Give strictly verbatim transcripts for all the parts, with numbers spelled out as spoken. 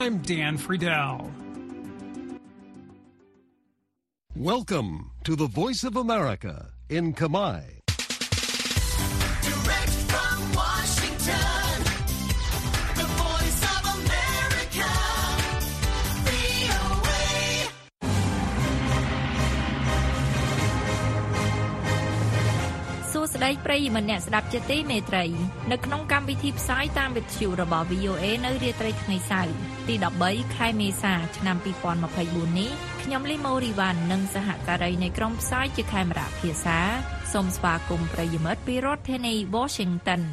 I'm Dan Friedel. Welcome to the Voice of America in Khmer. Direct from Washington, the Voice of America, វី អូ เอសួស្តីប្រិយមិត្តអ្នកស្ដាប់ជាទីមេត្រីនៅក្នុងកម្មវិធីផ្សាយតាមវិទ្យុរបស់ វី អូ เอ នៅរាត្រីថ្ងៃសៅរ៍ទីដប់បីខែមេសាឆ្នាំពីរពាន់ម្ភៃបួននេះខ្ញុំលីម៉ូរីវ៉ាន់និងសហការីនៃក្រុមផ្សាយជាខេមរៈភាសាសូមស្វាគមន៍ប្រិយមិត្តពីរដ្ឋធានី Washington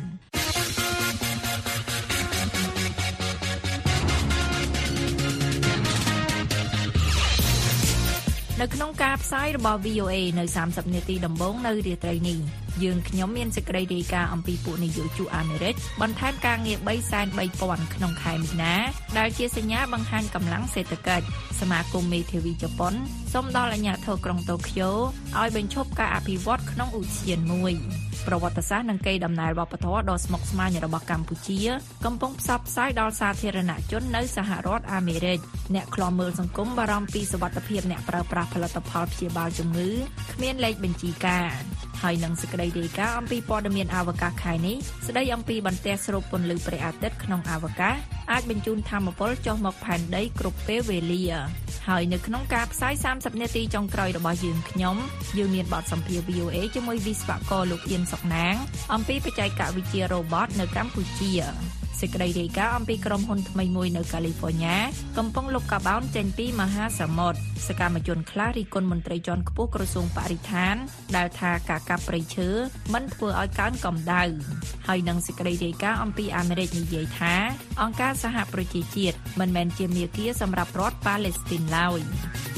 នៅក្នុងការផ្សាយរបស់ វី អូ เอ នៅសាមសិបនាទីដំបូងនៅរាត្រីនេះយើងខ្ញុំមានសេចក្តីរាយការណ៍អំពីពួកនាយកជអាមេរិកបន្ថែមការងារ បីសែនបីពាន់ ក្នុងខែមីនាដែលជាសញ្ញាបង្ហាញកម្លាំងសេដ្ឋកិច្ចសមាគមមេធាវីជប៉ុនសូមដល់អាជ្ញាធរក្រុងតូក្យូឲ្យបញ្ឈប់ការអភិវឌ្ឍក្នុងឧទ្យានមួយប្រវត្តិសាស្ត្រនិងកេរដំណែលវប្បធម៌ដ៏ស្មុគស្មាញរបស់កម្ពុជាកំពុងផ្សព្វផ្សាយដល់សាធារណជននៅសហរដ្ឋអាមេរិកអ្នកឃ្លាំមើលសង្គមបារម្ភពីសុវត្ថិភាពអ្នកប្រើប្រាស់ផលិតផលព្យាបាលជំងឺគ្មានលេខបញ្ជីការហើយនឹងសេចក្តីរាយការណ៍អំពីព័ត៌មានអវកាសខែនេះស្តីអំពីបន្ទះស្រូបពន្លឺព្រះអាទិត្យក្នុងអវកាសអាចបញ្ជូនថាមពលចុះមកផែនដីគ្រប់ពេលវេលាហើយនៅក្នុងការផ្សាយសាមសិបនាទីចុងក្រោយរបស់យើងខ្ញុំយើងមានបទសម្ភាសន៍ វី អូ เอ ជាមួយវិស្វករលោកអៀនសុកណាងអំពីបច្ចេកវិទ្យា robot នៅកម្ពុជាសេចក្តីរាយការណ៍អំពីក្រុមហ៊ុនថ្មីមួយនៅកាលីហ្វ័រញ៉ាកំពុងលុបកាបូនចេញពីមហាសមុទ្រសកម្មជនខ្លះរិះគន់មន្ត្រីជាន់ខ្ពស់ក្រសួងបរិស្ថានដែលថាការកាប់ព្រៃឈើមិនធ្វើឲ្យកើនកម្ដៅហើយនឹងសេចក្តីរាយការណ៍អំពីអាមេរិកនិយាយថាអង្គការសហប្រជាជាតិមិនមែនជាមាគ៌ាសម្រាប់រដ្ឋប៉ាឡេស្ទីនឡើយ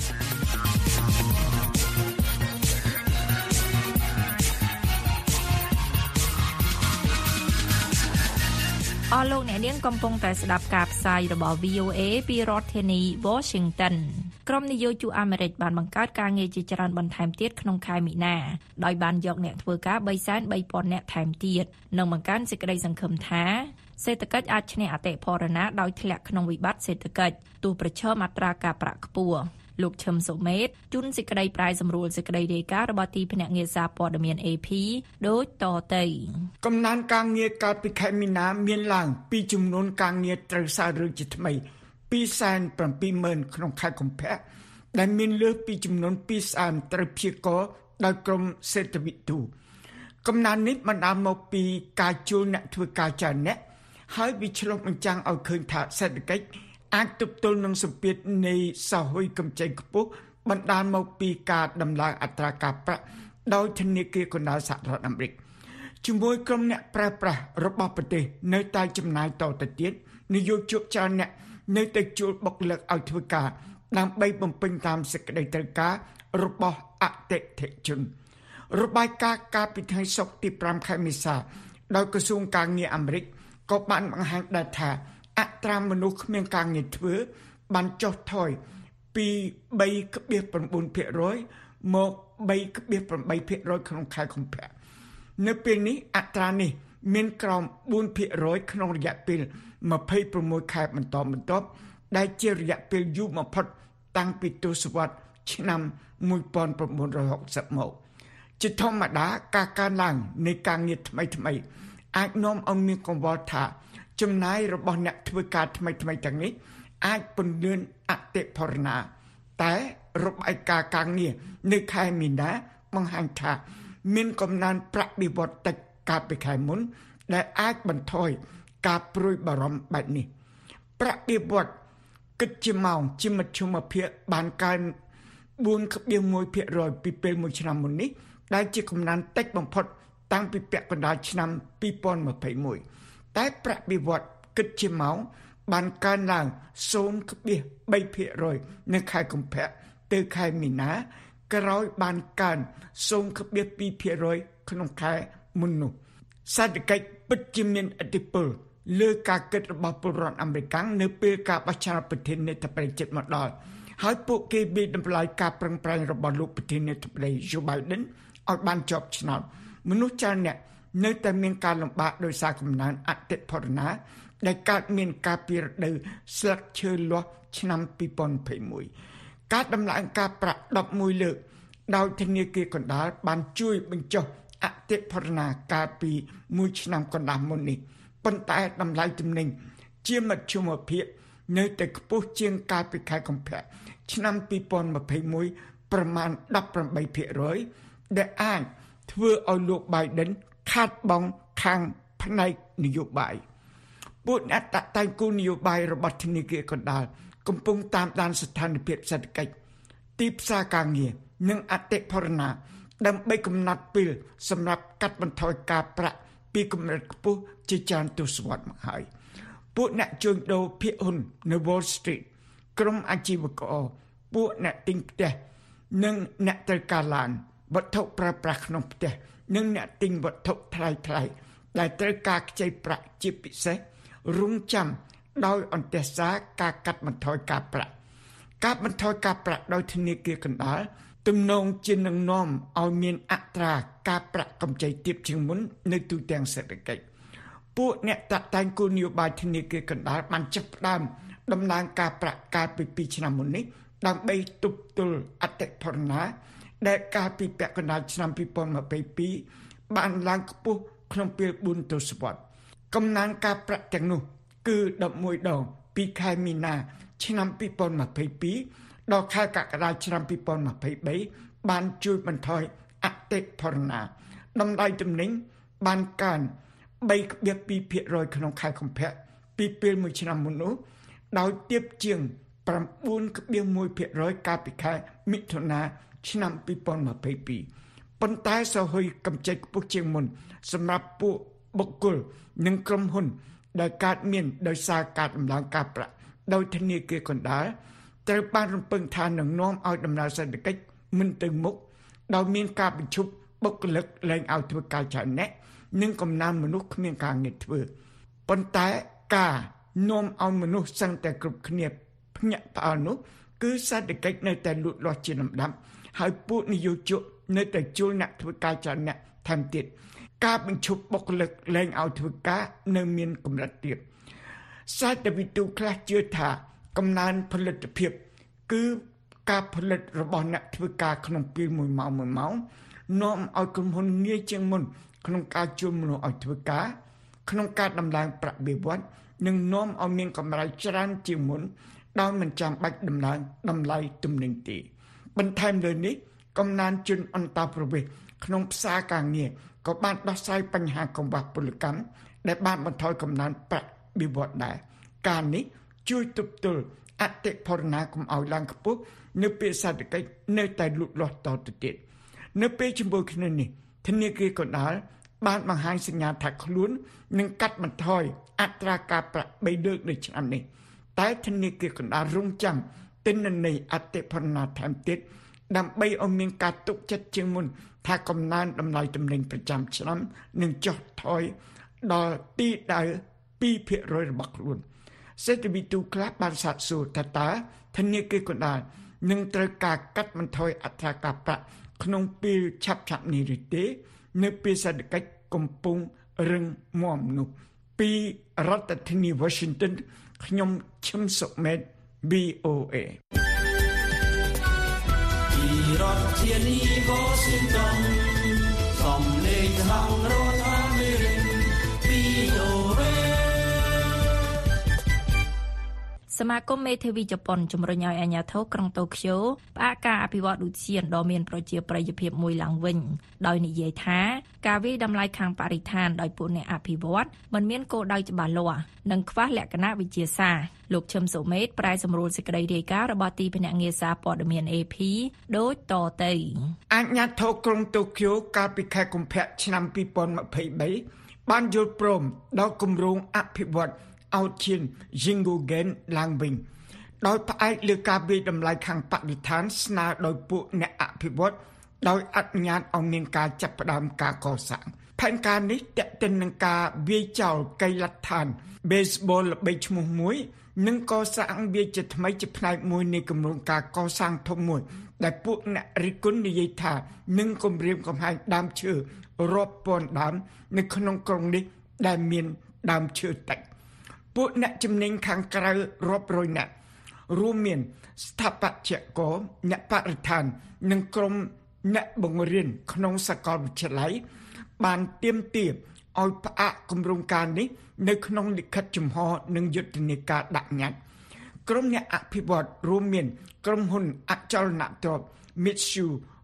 អស់លោកអ្នកនាងកំពុងតែស្ដាប់ការផ្សាយរបស់ វី អូ เอ ពីរដ្ឋធានី Washington ក្រុមនាយកជអាមេរិកបានបង្កើតការងារជាច្រើនបន្ថែមទៀតក្នុងខែមីនាដោយបានយកអ្នកធ្វើការ បីសែនបីពាន់ នាក់ថែមទៀតនិងបង្កើនសេចក្តីសង្ឃឹមថាសេដ្ឋកិច្ចអាចឈ្នះអតិផរណាដោយធ្លាក់ក្នុងវិបត្តិសេដ្ឋកិច្ចទោះប្រឈមអត្រាការប្រាក់ខ្ពស់លោកឈឹមសុមេតជូនសេចក្តីប្រាយសម្រួលសេចក្តីរាយការណ៍របស់ទីភ្នាក់ងារសារព័ត៌មាន เอ พี ដូចតទៅកំណើនការងារកាលពីខែមីនាមានឡើងពីចំនួនការងារត្រូវសាររើជាថ្មី ពីរសែនប្រាំពីរម៉ឺន ក្នុងខែកុម្ភៈដែលមានលើសពីចំនួនពីរសែនត្រូវព្យាករណ៍ដោយក្រមសេដ្ឋវិទូកំណើននេះបណ្ដាលមកពីការជួលអ្នកធ្វើការច្រើនអ្នកហើយវាឆ្លុះបញ្ចាំងឲ្យឃើញថាសេដ្ឋកិច្ចអាចទប់ទល់នឹងសម្ពាធនៃសហគមន៍កម្ចីខ្ពស់បណ្ដាលមកពីការដំឡើងអត្រាការប្រាក់ដោយធនាគារកណ្ដាលសហរដ្ឋអាមេរិកជាមួយក្រុមអ្នកប្រើប្រាស់របស់ប្រទេសនៅតែចំណាយតទៅទៀតនយោជកច្រើនអ្នកនៅតែជួលបុគ្គលិកឲ្យធ្វើការដើម្បីបំពេញតាមសេចក្តីត្រូវការរបស់អតិថិជនរបាយការណ៍កាលពីថ្ងៃសុក្រទីប្រាំខែមេសាដោយក្រសួងការងារអាមេរិកក៏បានបង្ហាញដែរថាអត្រាមនុស្សគ្មានការងារធ្វើបានចុះថយពី បី ភាគរយ មក បី ភាគរយ ក្នុងខែកុម្ភៈនៅពេលនេះអត្រានេះមានក្រោម បួនភាគរយ ក្នុងរយៈពេលម្ភៃប្រាំមួយខែបន្តបន្ទាប់ដែលជារយៈពេលយូរបំផុតតាំងពីទសវត្សរ៍ឆ្នាំមួយពាន់៩រហកសិបមកជាធម្មតាការកើនឡើងនៃការងារថ្មីថ្មីអាចនាំឲ្យមានកង្វល់ថាចំណាយរបស់អ្នកធ្វើការថ្មីថ្មីទាំងនេះអាចពន្លឿនអតិផរណាតែរបាយការណ៍ការងារនៅខែមីនាបង្ហាញថាមានកំណើនប្រាក់បៀវត្សតិចកាលពីខែមុនដែលអាចបន្ថយការព្រួយបារម្ភបែបនេះប្រាក់បៀវត្សគិតជាម៉ោងជាមធ្យមភាពបានកើន បួនភាគមួយ ភាគរយ ពីពេលមួយឆ្នាំមុននេះដែលជាកំណើនតិចបំផុតតាំងពីពាក់កណ្ដាលឆ្នាំពីរពាន់ម្ភៃមួយតែប្រាក់បៀវត្សគិតជាម៉ោងបានកើនឡើង ศูนย์ភាគបី ភាគរយ នៅខែកុម្ភៈទៅខែមីនាក្រោយបានកើន ศูนย์ភាគពីរ ភាគរយ ក្នុងខែមុននោះសេដ្ឋកិច្ចពិតជាមានឥទ្ធិពលលើការគិតរបស់ពលរដ្ឋអាមេរិកនៅពេលការបោះឆ្នោតប្រធានាធិបតីជិតមកដល់ហើយពួកគេបានតម្លៃការប្រឹងប្រែងរបស់លោកប្រធានាធិបតី Joe Biden ឲ្យបានជាប់ឆ្នោតមនុស្សច្រើនអ្នកនៅតែមានការលំបាកដោយសារកំណើនអតិផរណាដែលកើតមានការពីរដូវស្លឹកឈើលាស់ឆ្នាំពីរពាន់ยี่สิบเอ็ดការដំឡើងការប្រាក់ដប់មួយលើកដោយធនាគារកណ្ដាលបានជួយបញ្ចុះអតិផរណាកាលពីមួយឆ្នាំកន្លះមុននេះប៉ុន្តែតម្លៃទំនិញជាមធ្យមភាពនៅតែខ្ពស់ជាងកាលពីខែកុម្ភៈឆ្នាំពីរពាន់ยี่สิบเอ็ดប្រមាណដប់ប្រាំបីភាគរយ ដែលអាចធ្វើឲ្យលោក Biden ខាតបង់ខាងផ្នែកនយោបាយពួកអ្នកតាក់តែងគោលនយោបាយរបស់ធនាគារកណ្ដាលកំពុងតាមដានស្ថានភាពសេដ្ឋកិច្ចទីផ្សារការងារនិងអតិផរណាដើម្បីកំណត់ពេលសម្រាប់កាត់បន្ថយការប្រាក់ពីកម្រិតខ្ពស់ជាច្រើនទសវត្សរ៍មកហើយពួកអ្នកជួញដូរភាគហ៊ុននៅ Wall Street ក្រុមអាជីវករពួកអ្នកទិញផ្ទះនិងអ្នកត្រូវការឡានវត្ថុប្រើប្រាស់ក្នុងផ្ទះនិងអ្នកទិញវត្ថុថ្លៃថ្លៃដែលត្រូវការខ្ចីប្រាក់ជាពិសេសរងចាំដោយអន្តរសាការកាត់បន្ថយការប្រាក់ការបន្ថយការប្រាក់ដោយធនាគារកណ្ដាលទំនងជានឹងនាំឲ្យមានអត្រាការប្រាក់កម្ចីទាបជាងមុននៅទូទាំងសេដ្ឋកិច្ចពួកអ្នកតាក់តែងគោលនយោបាយធនាគារកណ្ដាលបានចាប់ផ្ដើមដំឡើងការប្រាក់កាលពីពីរឆ្នាំមុននេះដើម្បីទប់ទល់អតិផរណាដែលកាលពីពាក់កណ្ដាលឆ្នាំពីរពាន់ยี่สิบเอ็ดបានឡើងខ្ពស់ក្នុងពេលបួនទសវត្សរ៍កំណើនការប្រាក់ទាំងនោះគឺដប់មួយដងពីខែមីនាឆ្នាំពីរពាន់ยี่สิบเอ็ดដល់ខែកក្កដាឆ្នាំពីរពាន់ยี่สิบสามបានជួយបន្ថយអតិផរណាតម្លៃទំនិញបានកើន បីភាគពីរភាគរយ ក្នុងខែកុម្ភៈពីពេលមួយឆ្នាំមុននោះដោយទៀបជាង ប្រាំបួនភាគមួយភាគរយ កាលពីខែមិថុនាឆ្នាំពីរពាន់ยี่สิบสองប៉ុន្តែសហគមន៍កម្ចីខ្ពស់ជាងមុនសម្រាប់ពួកបុគ្គលនិងក្រុមហ៊ុនដែលកើតមានដោយសារការដំឡើងការប្រាក់ដោយធនាគារកណ្ដាលត្រូវបានរំពឹងថានឹងនាំឲ្យដំណើរសេដ្ឋកិច្ចមិនទៅមុខដោយមានការបញ្ឈប់បុគ្គលិកលែងឲ្យធ្វើការច្រើនអ្នកនិងកំណើនមនុស្សគ្មានការងារធ្វើប៉ុន្តែការនាំឲ្យមនុស្សសឹងតែគ្រប់គ្នាភ្ញាក់ផ្អើលនោះគឺសេដ្ឋកិច្ចនៅតែលូតលាស់ជាលំដាប់ហើយពួកនយោជកនៅតែជួលអ្នកធ្វើការច្រើនអ្នកថែមទៀតការបញ្ឈប់បុគ្គលិកលែងឲ្យធ្វើការនៅមានកម្រិតទៀតសាស្ត្រវិទូខ្លះជឿថាកំណើនផលិតភាពគឺការផលិតរបស់អ្នកធ្វើការក្នុងពេលមួយម៉ោងមួយម៉ោងនាំឲ្យក្រុមហ៊ុនងាយជាងមុនក្នុងការជួលមនុស្សឲ្យធ្វើការក្នុងការដំឡើងប្រាក់បៀវត្សនិងនាំឲ្យមានកម្រៃច្រើនជាងមុនដោយមិនចាំបាច់ដំឡើងតម្លៃទំនិញទេបន្ថែមលើនេះកំណើនជនអន្តោប្រវេសន៍ក្នុងផ្សារការងារក៏បានដោះស្រាយបញ្ហាកង្វះពលកម្មដែលបានបន្ថយកំណើនប្រាក់បៀវត្សដែរការនេះជួយទប់ទល់អតិផរណាកុំឲ្យឡើងខ្ពស់នៅពេលសេដ្ឋកិច្ចនៅតែលូតលាស់តទៅទៀតនៅពេលជាមួយគ្នានេះធនាគារកណ្ដាលបានបង្ហាញសញ្ញាថាខ្លួននឹងកាត់បន្ថយអត្រាការប្រាក់បីលើកនៅឆ្នាំនេះតែធនាគារកណ្ដាលរងចាំទិន្នន័យអតិផរណាថែមទៀតដើម្បីឲ្យមានការទុកចិត្តជាងមុនថាកំណើនតម្លៃទំនិញប្រចាំឆ្នាំនឹងចុះថយដល់ទីដៅពីរភាគរយរបស់ខ្លួនសេដ្ឋវិទូខ្លះបានសាកសួរថាតើធនាគារកណ្ដាលនឹងត្រូវការកាត់បន្ថយអត្រាការប្រាក់ក្នុងពេលឆាប់ៗនេះឬទេនៅពេលសេដ្ឋកិច្ចកំពុងរឹងមាំនោះពីរដ្ឋធានី Washington ខ្ញុំឈឹមសុមេត V O A ពីរដ្ឋធានី Washington សំឡេងខាងរដ្ឋអាមេរិក V O A សមាគមមេធាវីជប៉ុនជំរុញឲ្យអាជ្ញាធរក្រុងតូក្យូផ្អាកការអភិវឌ្ឍឧទ្យានដ៏មានប្រជាប្រិយភាពមួយឡើងវិញដោយនិយាយថាការវិដំឡៃខាងបរិស្ថានដោយពួកអ្នកអភិវឌ្ឍមិនមានគោលដៅច្បាស់លាស់និងខ្វះលក្ខណៈវិទ្យាសាស្ត្រលោកឈឹមសុមេតប្រែសម្រួលសេចក្តីរាយការណ៍របស់ទីភ្នាក់ងារសារព័ត៌មាន A P ដូចតទៅអាជ្ញាធរក្រុងតូក្យូកាលពីខែកុម្ភៈឆ្នាំពីរពាន់ยี่สิบสามបានយល់ព្រមដល់គម្រោងអភិវឌ្ឍអោឈៀន Jingogen ឡើងវិញដោយផ្អែកលើការវិតម្លៃខាងបរិស្ថានស្នើដោយពួកអ្នកអភិវឌ្ឍដោយអនុញ្ញាតឲ្យមានការចាប់ផ្ដើមការកសាងផែនការនេះទាក់ទិននឹងការវាយចោលកីឡដ្ឋាន Baseball ល្បីឈ្មោះមួយនិងកសាងវាជាថ្មីជាផ្នែកមួយនៃគម្រោងការកសាងធំមួយដែលពួកអ្នករិះគន់និយាយថានឹងគម្រាមកំហែងដើមឈើរាប់ពាន់ដើមនៅក្នុងក្រុងនេះដែលមានដើមឈើតិចពួកអ្នកជំនាញខាងក្រៅរាប់រយនាក់រួមមានស្ថាបត្យករអ្នកបរិស្ថាននិងក្រុមអ្នកបង្រៀនក្នុងសាកលវិទ្យាល័យបានទាមទារឲ្យផ្អាកគម្រោងការនេះនៅក្នុងលិខិតជំហរនិងយុទ្ធនាការដាក់ញត្តិក្រុមអ្នកអភិវឌ្ឍរួមមានក្រុមហ៊ុនអចលនទ្រព្យ Mitsui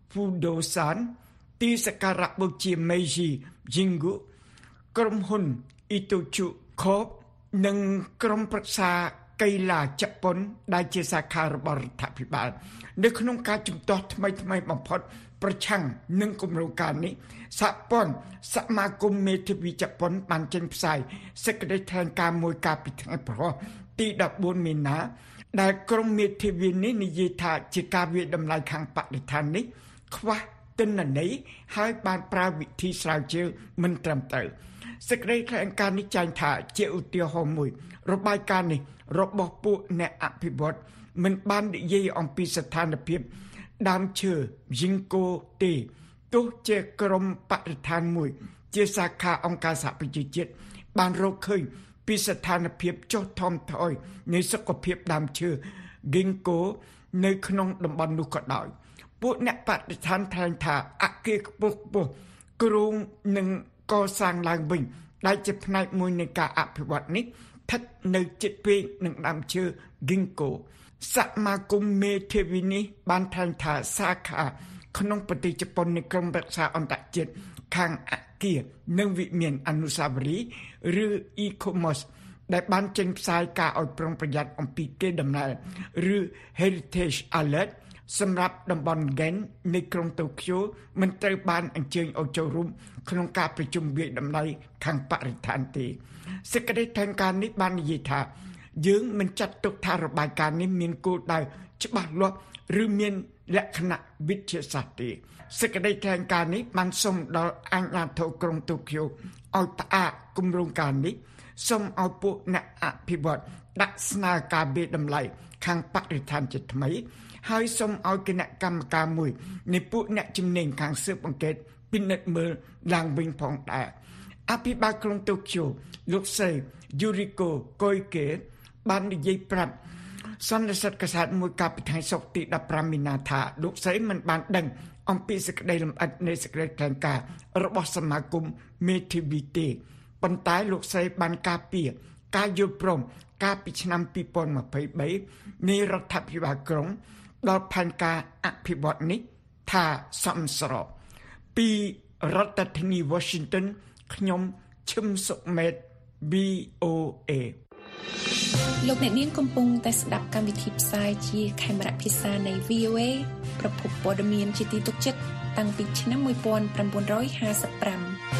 Fudosan ទីសក្ការៈបូជា Meiji Jingu ក្រុមហ៊ុន Itochu Corp និងក្រុមប្រឹក្សាកីឡាជប៉ុនដែលជាសាខារបស់រដ្ឋាភិបាលនៅក្នុងការជំទាស់ថ្មីថ្មីបំផុតប្រឆាំងនឹងគម្រោងការនេះសហព័ន្ធសមាគមមេធាវីជប៉ុនបានចេញផ្សាយសេចក្តីថ្លែងការណ៍មួយកាលពីថ្ងៃព្រហស្បតិ៍ទីដប់បួនមីនាដែលក្រុមមេធាវីនេះនិយាយថាជាការវាយតម្លៃខាងបរិស្ថាននេះខ្វះទិន្នន័យហើយបានប្រើវិធីស្រាវជ្រាវមិនត្រឹមត្រូវសេចក្តីថ្លែងការណ៍នេះចែងថាជាឧទាហរណ៍មួយរបាយការណ៍នេះរបស់ពួកអ្នកអភិវឌ្ឍមិនបាននិយាយអំពីស្ថានភាពដើមឈើ Ginkgo ទេទោះជាក្រុមបរិស្ថានមួយជាសាខាអង្គការសហប្រជាជាតិបានរកឃើញពីស្ថានភាពចុះថមថយនៃសុខភាពដើមឈើ Ginkgo នៅក្នុងតំបន់នោះក៏ដោយពួកអ្នកបរិស្ថានថ្លែងថាអគារខ្ពស់ៗគ្រោងនឹងកសាងឡើងវិញដែលជាផ្នែកមួយនៃការអភិវឌ្ឍនេះស្ថិតនៅជិតពេកនឹងដើមឈើ Ginkgo សមាគមមេធាវីនេះបានថ្លែងថាសាខាក្នុងប្រទេសជប៉ុននៃក្រុមប្រឹក្សាអន្តរជាតិខាងអគារនិងវិមានអនុស្សាវរីយ៍ឬ e-commerce ដែលបានចេញផ្សាយការឲ្យប្រុងប្រយ័ត្នអំពីកេរដំណែលឬ Heritage Alert សម្រាប់តំបន់ Gen នៃក្រុងតូក្យូមិនត្រូវបានអញ្ជើញឲ្យចូលរួមក្នុងការប្រជុំវាយតម្លៃខាងបរិស្ថានទេសេចក្តីថ្លែងការណ៍នេះបាននិយាយថាយើងមិនចាត់ទុកថារបាយការណ៍នេះមានគោលដៅច្បាស់លាស់ឬមានលក្ខណៈវិទ្យាសាស្ត្រទេសេចក្តីថ្លែងការណ៍នេះបានសុំដល់អាជ្ញាធរក្រុងតូក្យូឲ្យផ្អាកគម្រោងការនេះសូមឲ្យពួកអ្នកអភិវឌ្ឍដាក់ស្នើការវាយតម្លៃខាងបរិស្ថានជាថ្មីហើយសូមឲ្យគណៈកម្មការមួយនៃពួកអ្នកជំនាញខាងស៊ើបអង្កេតពិនិត្យមើលឡើងវិញផងដែរអភិបាលក្រុងតូក្យូលោកស្រី Yuriko Koike បាននិយាយប្រាប់សន្និសីទកាសែតមួយកាលពីថ្ងៃសុក្រទីដប់ប្រាំមីនាថាលោកស្រីមិនបានដឹងអំពីសេចក្តីលម្អិតនៃសេចក្តីថ្លែងការណ៍របស់សមាគមមេធាវីទេប៉ុន្តែលោកស្រីបានការពារការយល់ព្រមកាលពីឆ្នាំពីរពាន់ម្ភៃបីនៃរដ្ឋាភិបាលក្រុងដល់ផែនការអភិវឌ្ឍនេះថាសមស្របពីរដ្ឋធានី Washington ខ្ញុំឈឹមសុមេត វី អូ เอលោកអ្នកនាងកំពុងតែស្ដាប់កម្មវិធីផ្សាយជាខេមរៈភាសានៃ វី អូ เอ ប្រភពព័ត៌មានជាទីទុកចិត្តតាំងពីឆ្នាំmột nghìn chín trămห้าสิบห้า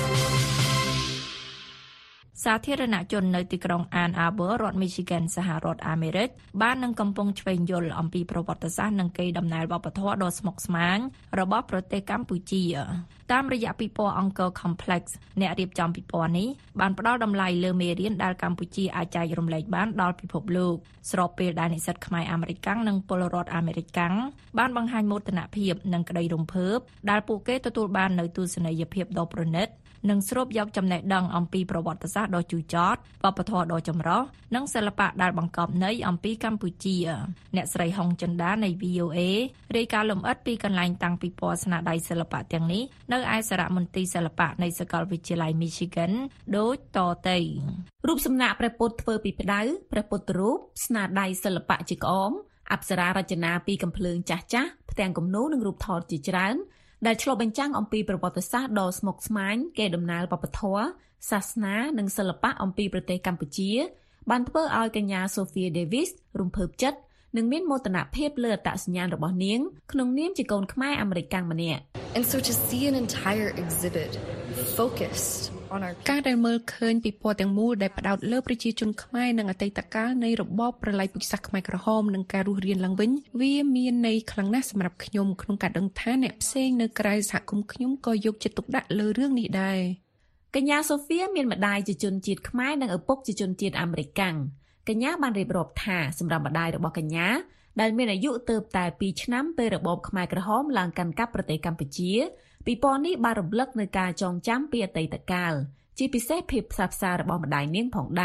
សាធារណជននៅទីក្រុង Ann Arbor រដ្ឋ Michigan សហរដ្ឋអាមេរិកបាននឹងកំពុងឆ្វេងយល់អំពីប្រវត្តិសាស្ត្រនិងកេរដំណែលវប្បធម៌ដ៏ស្មុគស្មាញរបស់ប្រទេសកម្ពុជាតាមរយៈពិព័រណ៍អង្គរ Complex អ្នករៀបចំពិព័រណ៍នេះបានផ្ដល់តម្លៃលើមេរៀនដែលកម្ពុជាអាចចែករំលែកបានដល់ពិភពលោកស្របពេលដែលនិស្សិតខ្មែរអាមេរិកនិងពលរដ្ឋអាមេរិកបានបង្ហាញមោទនភាពនិងក្តីរំភើបដែលពួកគេទទួលបាននូវទស្សនីយភាពដ៏ប្រណិតនិងស្រូបយកចំណេះដឹងអំពីប្រវត្តិសាស្ត្រដ៏ជូរចត់វប្បធម៌ដ៏ចម្រុះនិងសិល្បៈដែលបង្កប់ន័យអំពីកម្ពុជាអ្នកស្រីហុងចិន្តានៃ វី អូ เอ រាយការណ៍លម្អិតពីកន្លែងតាំងពិព័រណ៍ស្នាដៃសិល្បៈទាំងនេះនៅឯសារមន្ទីរសិល្បៈនៃសាកលវិទ្យាល័យ Michigan ដូចតទៅរូបសំណាកព្រះពុទ្ធធ្វើពីផ្ដៅព្រះពុទ្ធរូបស្នាដៃសិល្បៈជាក្អមអប្សរារចនាពីកំភ្លើងចាស់ចាស់ផ្ទាំងគំនូរនិងរូបថតជាច្រើនដែលឆ្លុះបញ្ចាំងអំពីប្រវត្តិសាស្ត្រដ៏ស្មុគស្មាញកេរដំណែលវប្បធម៌សាសនានិងសិល្បៈអំពីប្រទេសកម្ពុជាបានធ្វើឲ្យកញ្ញា Sophia Davis រំភើបចិត្តនិងមានមោទនភាពលើអត្តសញ្ញាណរបស់នាងក្នុងនាមជាកូនខ្មែរអាមេរិកាំងម្នាក់ And so to see an entire exhibit focused on our ការដែលមើលឃើញពិព័រណ៍ទាំងមូលដែលផ្ដោតលើប្រជាជនខ្មែរនិងអតីតកាលនៃរបបប្រល័យពូជសាសន៍ខ្មែរក្រហមនិងការរស់រានឡើងវិញវាមានន័យខ្លាំងណាស់សម្រាប់ខ្ញុំក្នុងការដឹងថាអ្នកផ្សេងនៅក្រៅសហគមន៍ខ្ញុំក៏យកចិត្តទុកដាក់លើរឿងនេះដែរកញ្ញា Sophia មានម្ដាយជាជនជាតិខ្មែរនិងឪពុកជាជនជាតិអាមេរិកាំងកញ្ញាបានរៀបរាប់ថាសម្រាប់ម្ដាយរបស់កញ្ញាដែលមានអាយុទើបតែពីរឆ្នាំពេលរបបខ្មែរក្រហមឡើងកាន់កាប់ប្រទេសកម្ពុជាពិព័រណ៍នេះបានរំលឹកនៅការចងចាំពីអតីតកាលជាពិសេសភាពផ្សះផ្សារបស់ម្ដាយនាងផងដែរ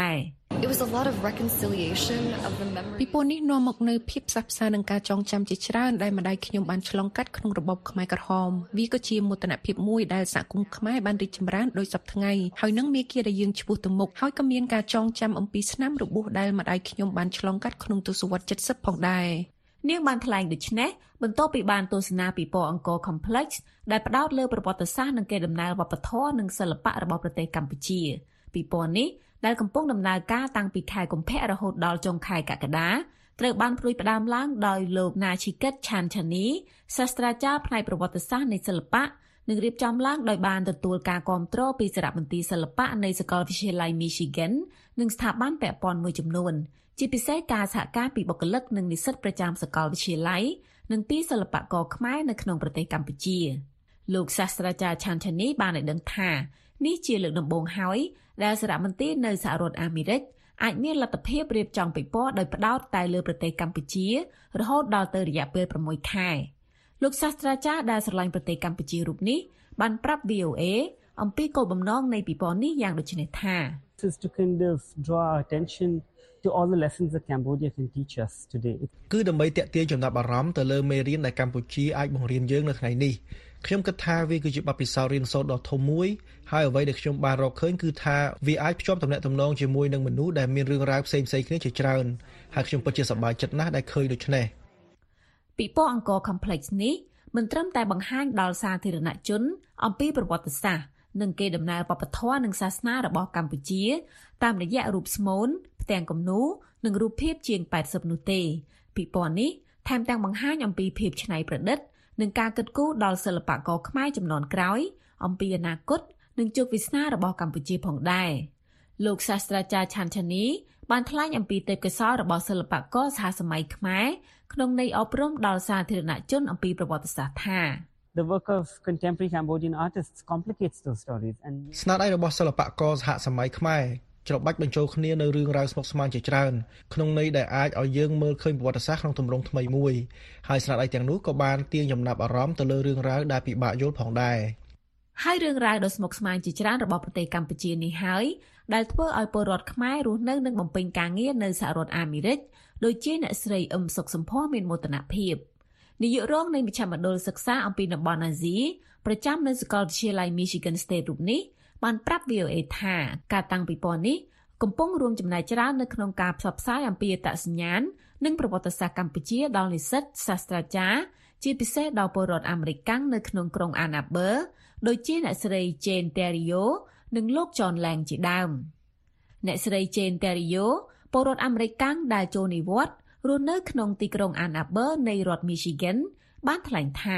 It was a lot of reconciliation of the memory. ពីពួកនេះនាំមកនៅភាពផ្សះផ្សានឹងការចងចាំជាច្រើនដែលម្ដាយខ្ញុំបានឆ្លងកាត់ក្នុងរបបខ្មែរក្រហមវាក៏ជាមោទនភាពមួយដែលសហគមន៍ខ្មែរបានរីកចម្រើនដោយសពថ្ងៃហើយនឹងមាគ៌ាដែលយើងឆ្ពោះទៅមុខហើយក៏មានការចងចាំអំពីស្នាមរបួសដែលម្ដាយខ្ញុំបានឆ្លងកាត់ក្នុងទសវត្សរ៍เจ็ดสิบផងដែរនាងបានថ្លែងដូចនេះបន្ទាប់ពីបានទស្សនាពិព័រណ៍អង្គរ Complex ដែលផ្ដោតលើប្រវត្តិសាស្ត្រនិងកេរដំណែលវប្បធម៌និងសិល្បៈរបស់ប្រទេសកម្ពុជាពិព័រណ៍នេះដែលកំពុងដំណើរការតាំងពីខែកុម្ភៈរហូតដល់ចុងខែកក្កដាត្រូវបានព្រួយផ្ដើមឡើងដោយលោក Nachiket Chantani សាស្ត្រាចារ្យផ្នែកប្រវត្តិសាស្ត្រនៃសិល្បៈនិងរៀបចំឡើងដោយបានទទួលការគាំទ្រពីសារមន្ទីរសិល្បៈនៃសាកលវិទ្យាល័យ Michigan និងស្ថាប័នពាក់ព័ន្ធមួយចំនួនជាពិសេសការសហការពីបុគ្គលិកនិងនិស្សិតប្រចាំសាកលវិទ្យាល័យនិងពីសិល្បករខ្មែរនៅក្នុងប្រទេសកម្ពុជាលោកសាស្ត្រាចារ្យ Chantani បានឲ្យដឹងថានេះជាលើកដំបូងហើយដែលសារមន្ទីរនៅសហរដ្ឋអាមេរិកអាចមានលទ្ធភាពរៀបចំពិព័រណ៍ដោយផ្ដោតតែលើប្រទេសកម្ពុជារហូតដល់ទៅរយៈពេលប្រាំមួយខែលោកសាស្ត្រាចារ្យដែលស្រឡាញ់ប្រទេសកម្ពុជារូបនេះបានប្រាប់ V O A អំពីគោលបំណងនៃពិព័រណ៍នេះយ៉ាងដូចនេះថា is to kind of draw our attention to all the lessons that Cambodia can teach us today គឺដើម្បីទាក់ទាញចំណាប់អារម្មណ៍ទៅលើមេរៀនដែលកម្ពុជាអាចបង្រៀនយើងនៅថ្ងៃនេះខ្ញុំគិតថាវាគឺជាបទពិសោធន៍រៀនសូត្រដ៏ធំមួយហើយអ្វីដែលខ្ញុំបានរកឃើញគឺថាវាអាចភ្ជាប់ទំនាក់ទំនងជាមួយនឹងមនុស្សដែលមានរឿងរ៉ាវផ្សេងៗគ្នាជាច្រើនហើយខ្ញុំពិតជាសប្បាយចិត្តណាស់ដែលឃើញដូច្នេះពិព័រណ៍អង្គរ Complex នេះមិនត្រឹមតែបង្ហាញដល់សាធារណជនអំពីប្រវត្តិសាស្ត្រនិងកេរដំណែលវប្បធម៌និងសាសនារបស់កម្ពុជាតាមរយៈរូបស្មូនផ្ទាំងគំនូរនិងរូបភាពជាងแปดสิบនោះទេពិព័រណ៍នេះថែមទាំងបង្ហាញអំពីភាពច្នៃប្រឌិតនិងការគិតគូរដល់សិល្បករខ្មែរជំនាន់ក្រោយអំពីអនាគតនិងជោគវាសនារបស់កម្ពុជាផងដែរលោកសាស្ត្រាចារ្យ Chantani បានថ្លែងអំពីទេពកោសល្យរបស់សិល្បករសហសម័យខ្មែរក្នុងន័យអប់រំដល់សាធារណជនអំពីប្រវត្តិសាស្ត្រថា The work of contemporary Cambodian artists complicates those stories and ស្នាដៃរបស់សិល្បករសហសម័យខ្មែរច្របាច់បញ្ចូលគ្នានៅរឿងរ៉ាវស្មុគស្មាញជាច្រើនក្នុងន័យដែលអាចឲ្យយើងមើលឃើញប្រវត្តិសាស្ត្រក្នុងទម្រង់ថ្មីមួយហើយស្នាដៃទាំងនោះក៏បានទាញចំណាប់អារម្មណ៍ទៅលើរឿងរ៉ាវដែលពិបាកយល់ផងដែរហើយរឿងរ៉ាវដ៏ស្មុគស្មាញជាច្រើនរបស់ប្រទេសកម្ពុជានេះហើយដែលធ្វើឲ្យពលរដ្ឋខ្មែររស់នៅនិងបំពេញការងារនៅសហរដ្ឋអាមេរិកដូចជាអ្នកស្រីអឹមសុកសំផស្សមានមោទនភាពនាយករងនៃមជ្ឈមណ្ឌលសិក្សាអំពីតំបន់អាស៊ីប្រចាំនៅសាកលវិទ្យាល័យ Michigan State រូបនេះបានប្រាប់ V O A ថាការតាំងពិព័រណ៍នេះកំពុងរួមចំណែកច្រើននៅក្នុងការផ្សព្វផ្សាយអំពីអត្តសញ្ញាណនិងប្រវត្តិសាស្ត្រកម្ពុជាដល់និស្សិតសាស្ត្រាចារ្យជាពិសេសដល់ពលរដ្ឋអាមេរិកនៅក្នុងក្រុង Ann Arbor ដូចជាអ្នកស្រី Jane Terrio និងលោក John Lang ជាដើមអ្នកស្រី Jane Terrio ពលរដ្ឋអាមេរិកដែលចូលនិវត្តន៍រស់នៅក្នុងទីក្រុង Ann Arbor នៃរដ្ឋ Michigan បានថ្លែងថា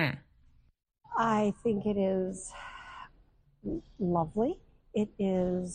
I think it is lovely. It is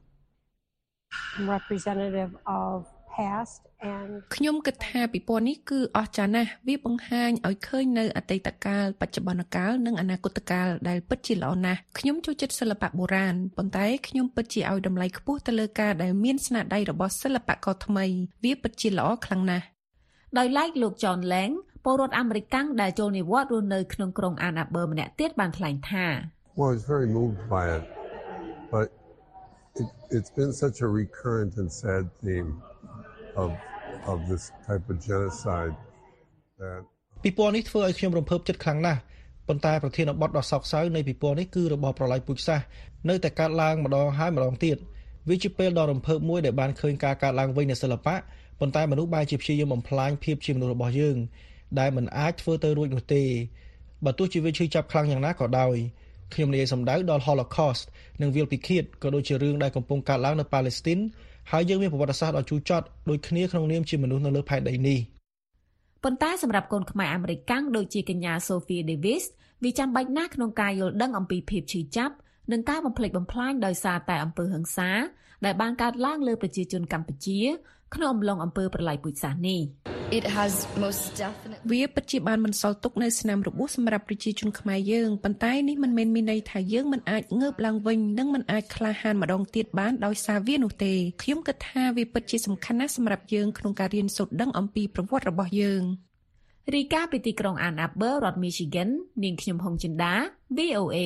representative of past and ខ្ញុំគិតថាពិព័រណ៍នេះគឺអស្ចារ្យណាស់វាបង្ហាញឲ្យឃើញនៅអតីតកាលបច្ចុប្បន្នកាលនិងអនាគតកាលដែលពិតជាល្អណាស់ខ្ញុំចូលចិត្តសិល្បៈបុរាណប៉ុន្តែខ្ញុំពិតជាឲ្យតម្លៃខ្ពស់ទៅលើការដែលមានស្នាដៃរបស់សិល្បករថ្មីវាពិតជាល្អខ្លាំងណាស់ដោយឡែកលោក John Lang ពលរដ្ឋអាមេរិកដែលចូលនិវត្តន៍រស់នៅក្នុងក្រុង Ann Arbor ម្នាក់ទៀតបានថ្លែងថា Well, I was very moved by it, but it, it's been such a recurrent and sad theme of of this type of genocide that ពិព័រណ៍នេះធ្វើឲ្យខ្ញុំរំភើបចិត្តខ្លាំងណាស់ប៉ុន្តែប្រធានបទដ៏សោកសៅនៃពិព័រណ៍នេះគឺរបបប្រល័យពូជសាសន៍នៅតែកើតឡើងម្ដងហើយម្ដងទៀតវាជាពេលដ៏រំភើបមួយដែលបានឃើញការកើតឡើងវិញនៃសិល្បៈប៉ុន្តែមនុស្សបែរជាព្យាយាមបំផ្លាញភាពជាមនុស្សរបស់យើងដែលមិនអាចធ្វើទៅរួចនោះទេបើទោះជាវាឈឺចាប់ខ្លាំងយ៉ាងណាក៏ដោយខ្ញុំនិយាយសម្ដៅដល់ Holocaust និងវាលពិឃាតក៏ដូចជារឿងដែលកំពុងកើតឡើងនៅប៉ាឡេស្ទីនហើយយើងមានប្រវត្តិសាស្ត្រដ៏ជូរចត់ដូចគ្នាក្នុងនាមជាមនុស្សនៅលើផែនដីនេះប៉ុន្តែសម្រាប់កូនខ្មែរអាមេរិកដូចជាកញ្ញា Sophia Davis វាចាំបាច់ណាស់ក្នុងការយល់ដឹងអំពីភាពឈឺចាប់និងការបំផ្លិចបំផ្លាញដោយសារតែអំពើហិង្សាដែលបានកើតឡើងលើប្រជាជនកម្ពុជាក្នុងអំឡុងអំពើប្រល័យពូជសាសន៍នេះ It has most definitely វាពិតជាបានបន្សល់ទុកនៅស្នាមរបួសសម្រាប់ប្រជាជនខ្មែរយើងប៉ុន្តែនេះមិនមែនមានន័យថាយើងមិនអាចងើបឡើងវិញនិងមិនអាចក្លាហានម្ដងទៀតបានដោយសារវានោះទេខ្ញុំគិតថាវាពិតជាសំខាន់ណាស់សម្រាប់យើងក្នុងការរៀនសូត្រដឹងអំពីប្រវត្តិរបស់យើងរីកាពីទីក្រុង Ann Arbor រដ្ឋ Michigan នាងខ្ញុំហុងចិន្តា V O A